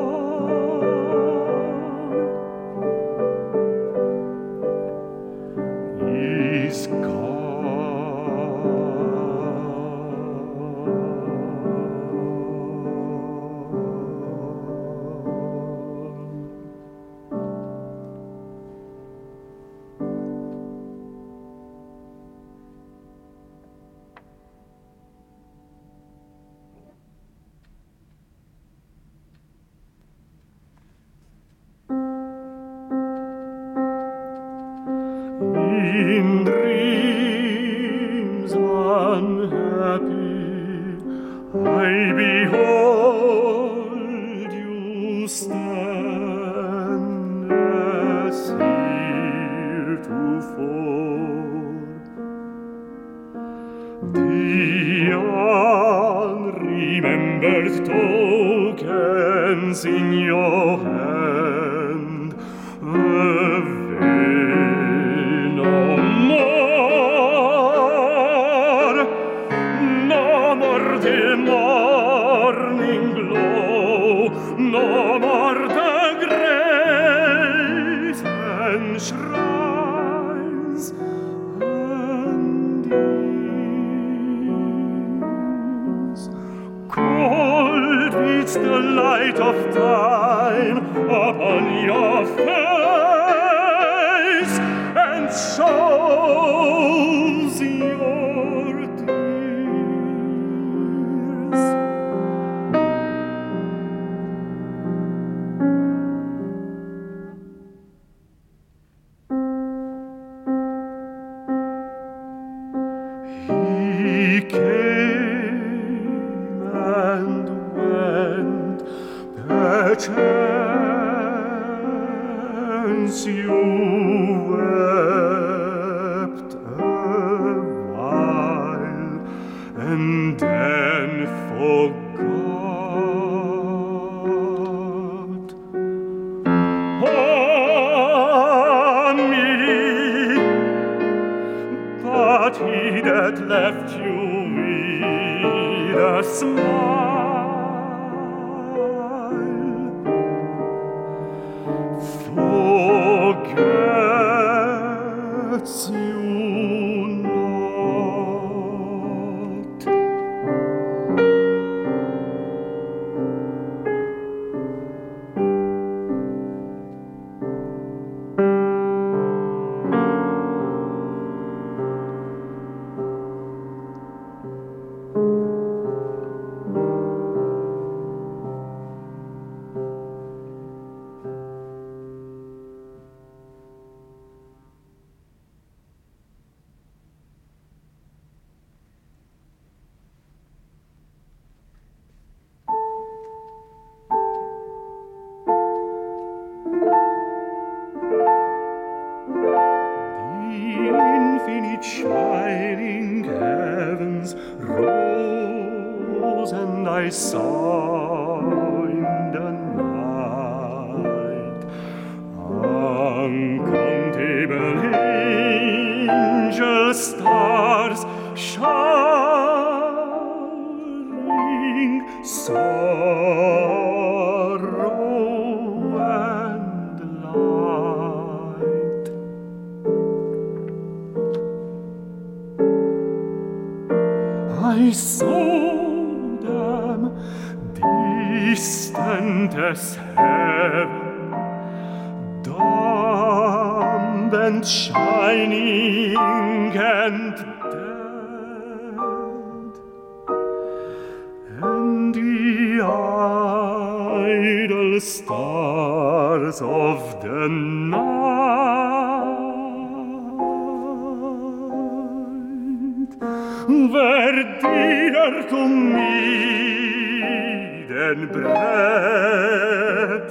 In dreams unhappy, I behold you stand as heretofore. The unremembered tokens in your hand, the morning glow, no more the graves and shrines and ease. Cold beats the light of time upon your face and shows your tears. He came and went, perchance you wept a while and then forgot. Oh, me, but he that left you with a smile forgets you not. Infinite shining heavens roll rose and I saw in the night uncountable angel stars showering sorrow and light. I saw them distant as heaven, dumb and shining and dead, and the idle stars of the night were dearer to me than bread.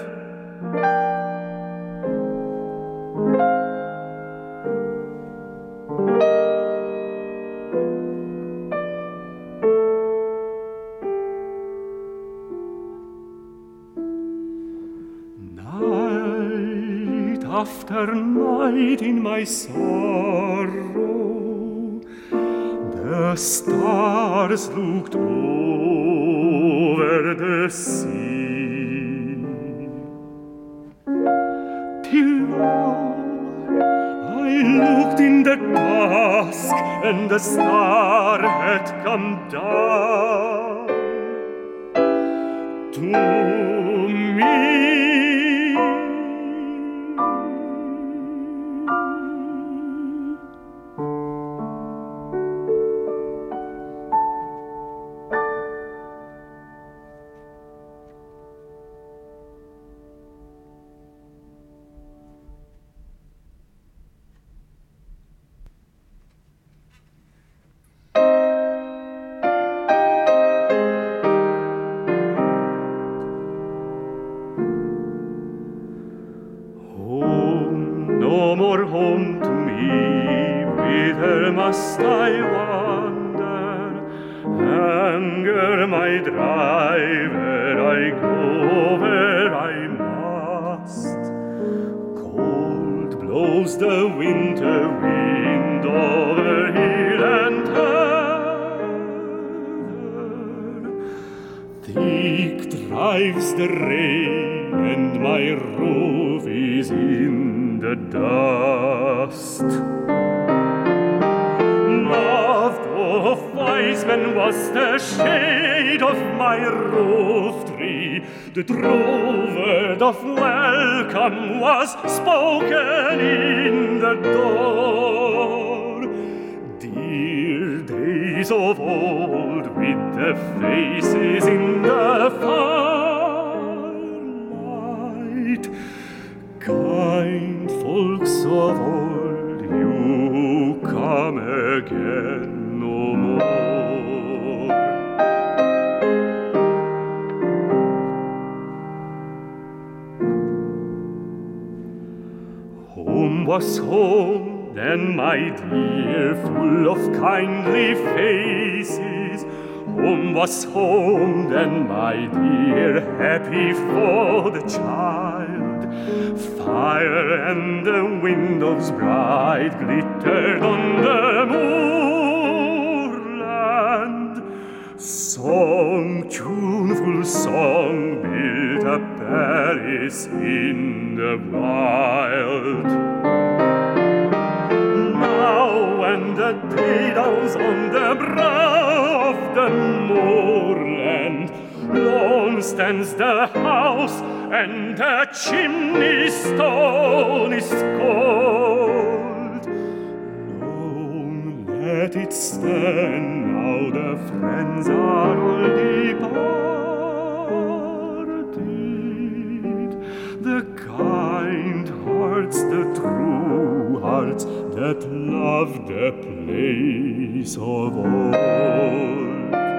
Night after night in my sorrow, the stars looked over the sea, till now I looked in the dusk and the star had come down to me. Home to me, whither must I wander? Anger my driver, I go where I must. Cold blows the winter wind over hill and heather. Thick drives the rain, and my roof is in the dust. Loved of wise men was the shade of my roof tree. The true word of welcome was spoken in the door. Dear days of old, with the faces in the firelight, kind folks of old, you come again no more. Home was home then, my dear, full of kindly faces. Home was home then, my dear, happy for the child. Fire and the windows bright glittered on the moorland. Song, tuneful song, built a Paris in the wild. Now when the day dawns on the brow of the moorland, lone stands the house, and the chimney stone is cold. Lone let it stand, now the friends are all departed. The kind hearts, the true hearts, that love the place of old.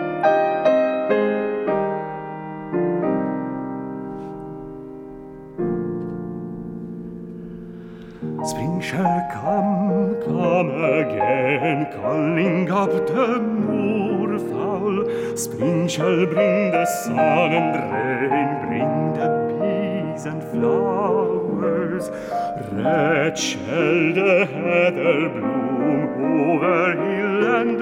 Spring shall come again, calling up the moorfowl. Spring shall bring the sun and rain, bring the bees and flowers. Red shall the heather bloom over hill and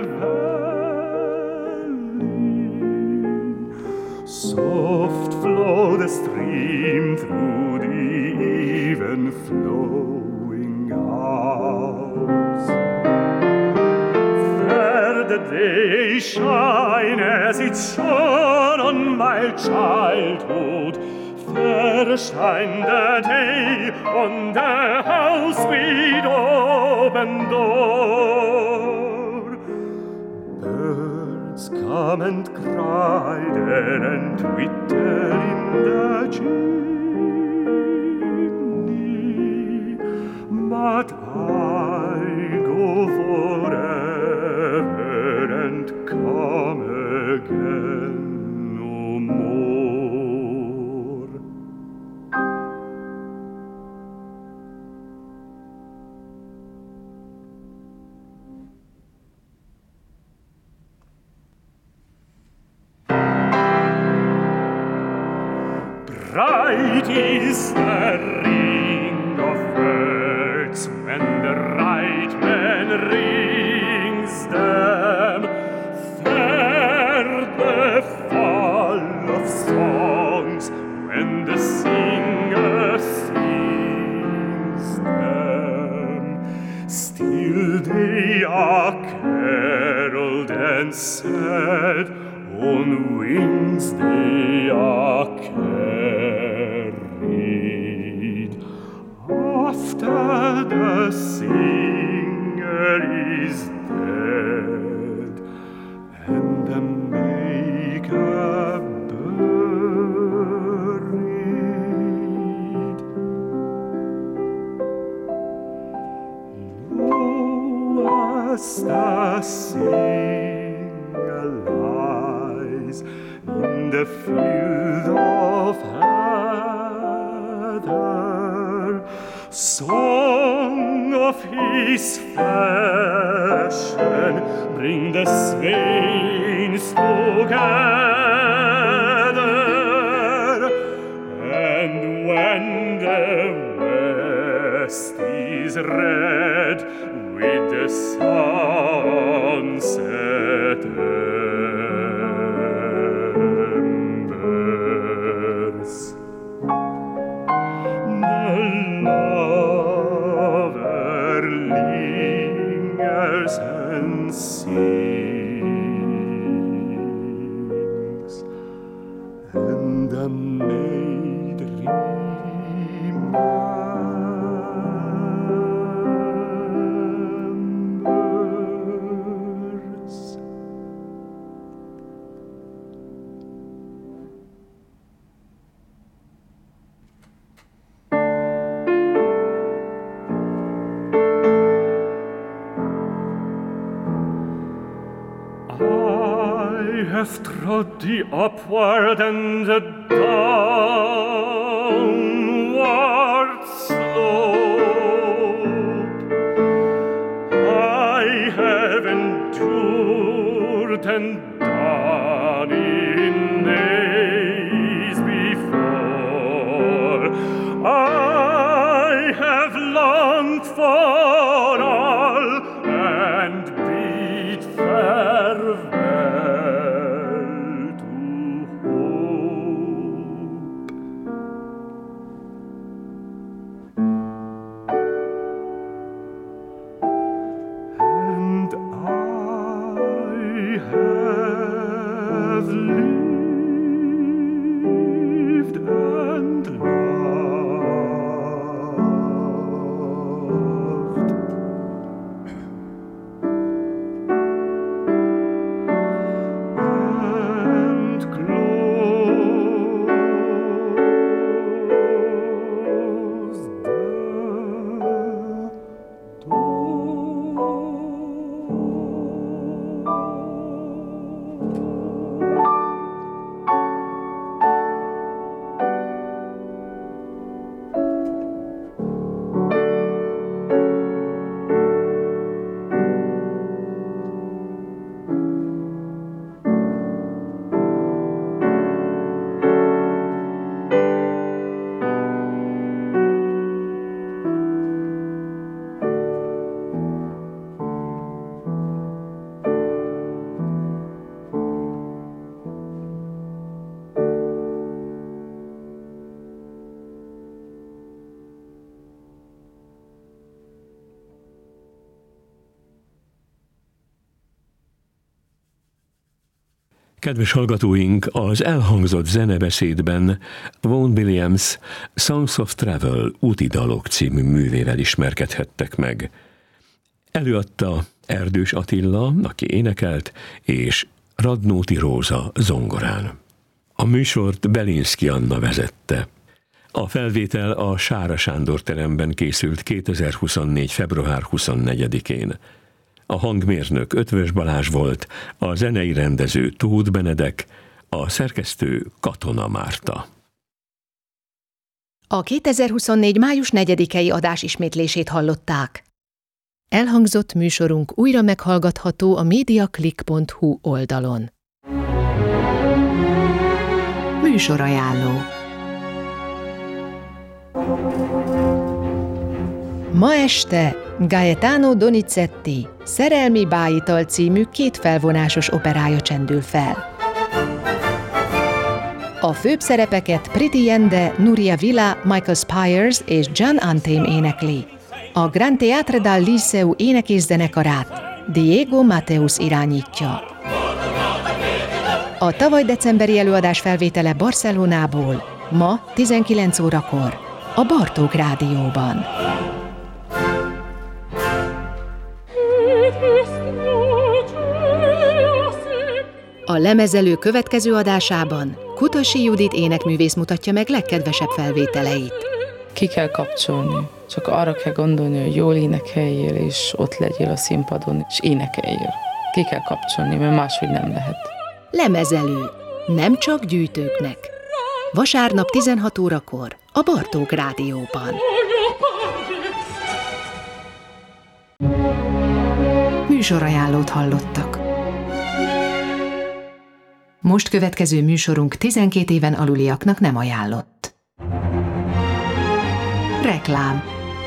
valley. Soft flow the stream through the even flowing hours. Fair the day shine as it shone on my childhood. Fair shine the day on the house with open door. Birds come and cry there and twitter in the chimney, but I go forever and come again no more. Bright is the ring of words when the right man rings them. Fair the fall of songs when the singer sings them. Still they are caroled and said, on wings they are carried. After the singer is dead and the maker buried, lo, as the singer lies in the field of heather, song of his fashion, bring the swains together. And when the west is red with the sunset embers, the lover lingers and sings, and the maid remembers. I have trod the upward and the downward slope. I have endured and done in days before. I have longed for all and bid farewell to hope. And I have lived and loved, and closed the door. Kedves hallgatóink, az elhangzott zenebeszédben Vaughan Williams Songs of Travel úti dalok című művével ismerkedhettek meg. Előadta Erdős Attila, aki énekelt, és Radnóti Róza zongorán. A műsort Belinszky Anna vezette. A felvétel a Sára Sándor teremben készült 2024. február 24-én. A hangmérnök Ötvös Balázs volt, a zenei rendező Tóth Benedek, a szerkesztő Katona Márta. A 2024. május 4-i adás ismétlését hallották. Elhangzott műsorunk újra meghallgatható a mediaclick.hu oldalon. Műsorajánló. Ma este Gaetano Donizetti Szerelmi bájital című 2 felvonásos operája csendül fel. A főbb szerepeket Priti Yende, Nuria Villa, Michael Spires és John Anthem énekli. A Gran Teatre dal Liceu énekészzenekarát Diego Mateus irányítja. A tavaly decemberi előadás felvétele Barcelonából ma 19 órakor a Bartók Rádióban. A Lemezelő következő adásában Kutasi Judit énekművész mutatja meg legkedvesebb felvételeit. Ki kell kapcsolni, csak arra kell gondolni, hogy jól énekeljél, és ott legyél a színpadon, és énekeljél. Ki kell kapcsolni, mert máshogy nem lehet. Lemezelő, nem csak gyűjtőknek. Vasárnap 16 órakor a Bartók Rádióban. Műsorajánlót hallottak. Most következő műsorunk 12 éven aluliaknak nem ajánlott. Reklám.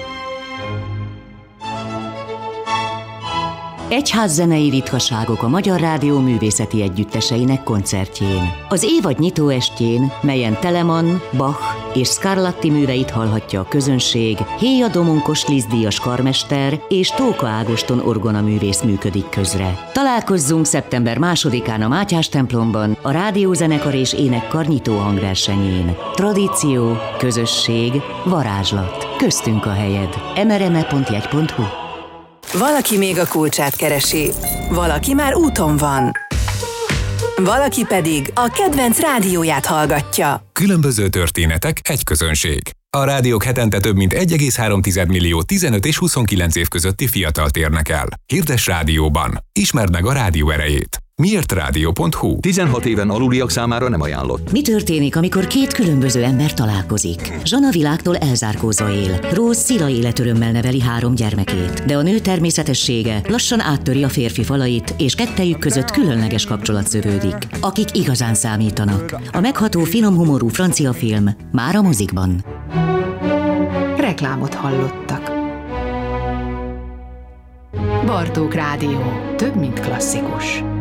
Egyházzenei ritkaságok a Magyar Rádió művészeti együtteseinek koncertjén. Az évad nyitóestjén, melyen Telemann, Bach és Scarlatti műveit hallhatja a közönség, Héja Domonkos Liszt-díjas karmester és Tóka Ágoston orgonaművész működik közre. Találkozzunk szeptember 2-án a Mátyás templomban a Rádiózenekar és Énekkar nyitó hangversenyén. Tradíció, közösség, varázslat. Köztünk a helyed. mrme.jegy.hu. Valaki még a kulcsát keresi, valaki már úton van, valaki pedig a kedvenc rádióját hallgatja. Különböző történetek, egy közönség. A rádiók hetente több mint 1,3 millió 15 és 29 év közötti fiatalt érnek el. Hirdess rádióban. Ismerd meg a rádió erejét. Miértradio.hu. 16 éven aluliak számára nem ajánlott. Mi történik, amikor 2 különböző ember találkozik? Zsana világtól elzárkózva él. Rose szila életörömmel neveli 3 gyermekét, de a nő természetessége lassan áttöri a férfi falait, és kettejük között különleges kapcsolat szövődik. Akik igazán számítanak. A megható finom humorú francia film már a mozikban. Reklámot hallottak. Bartók Rádió. Több, mint klasszikus.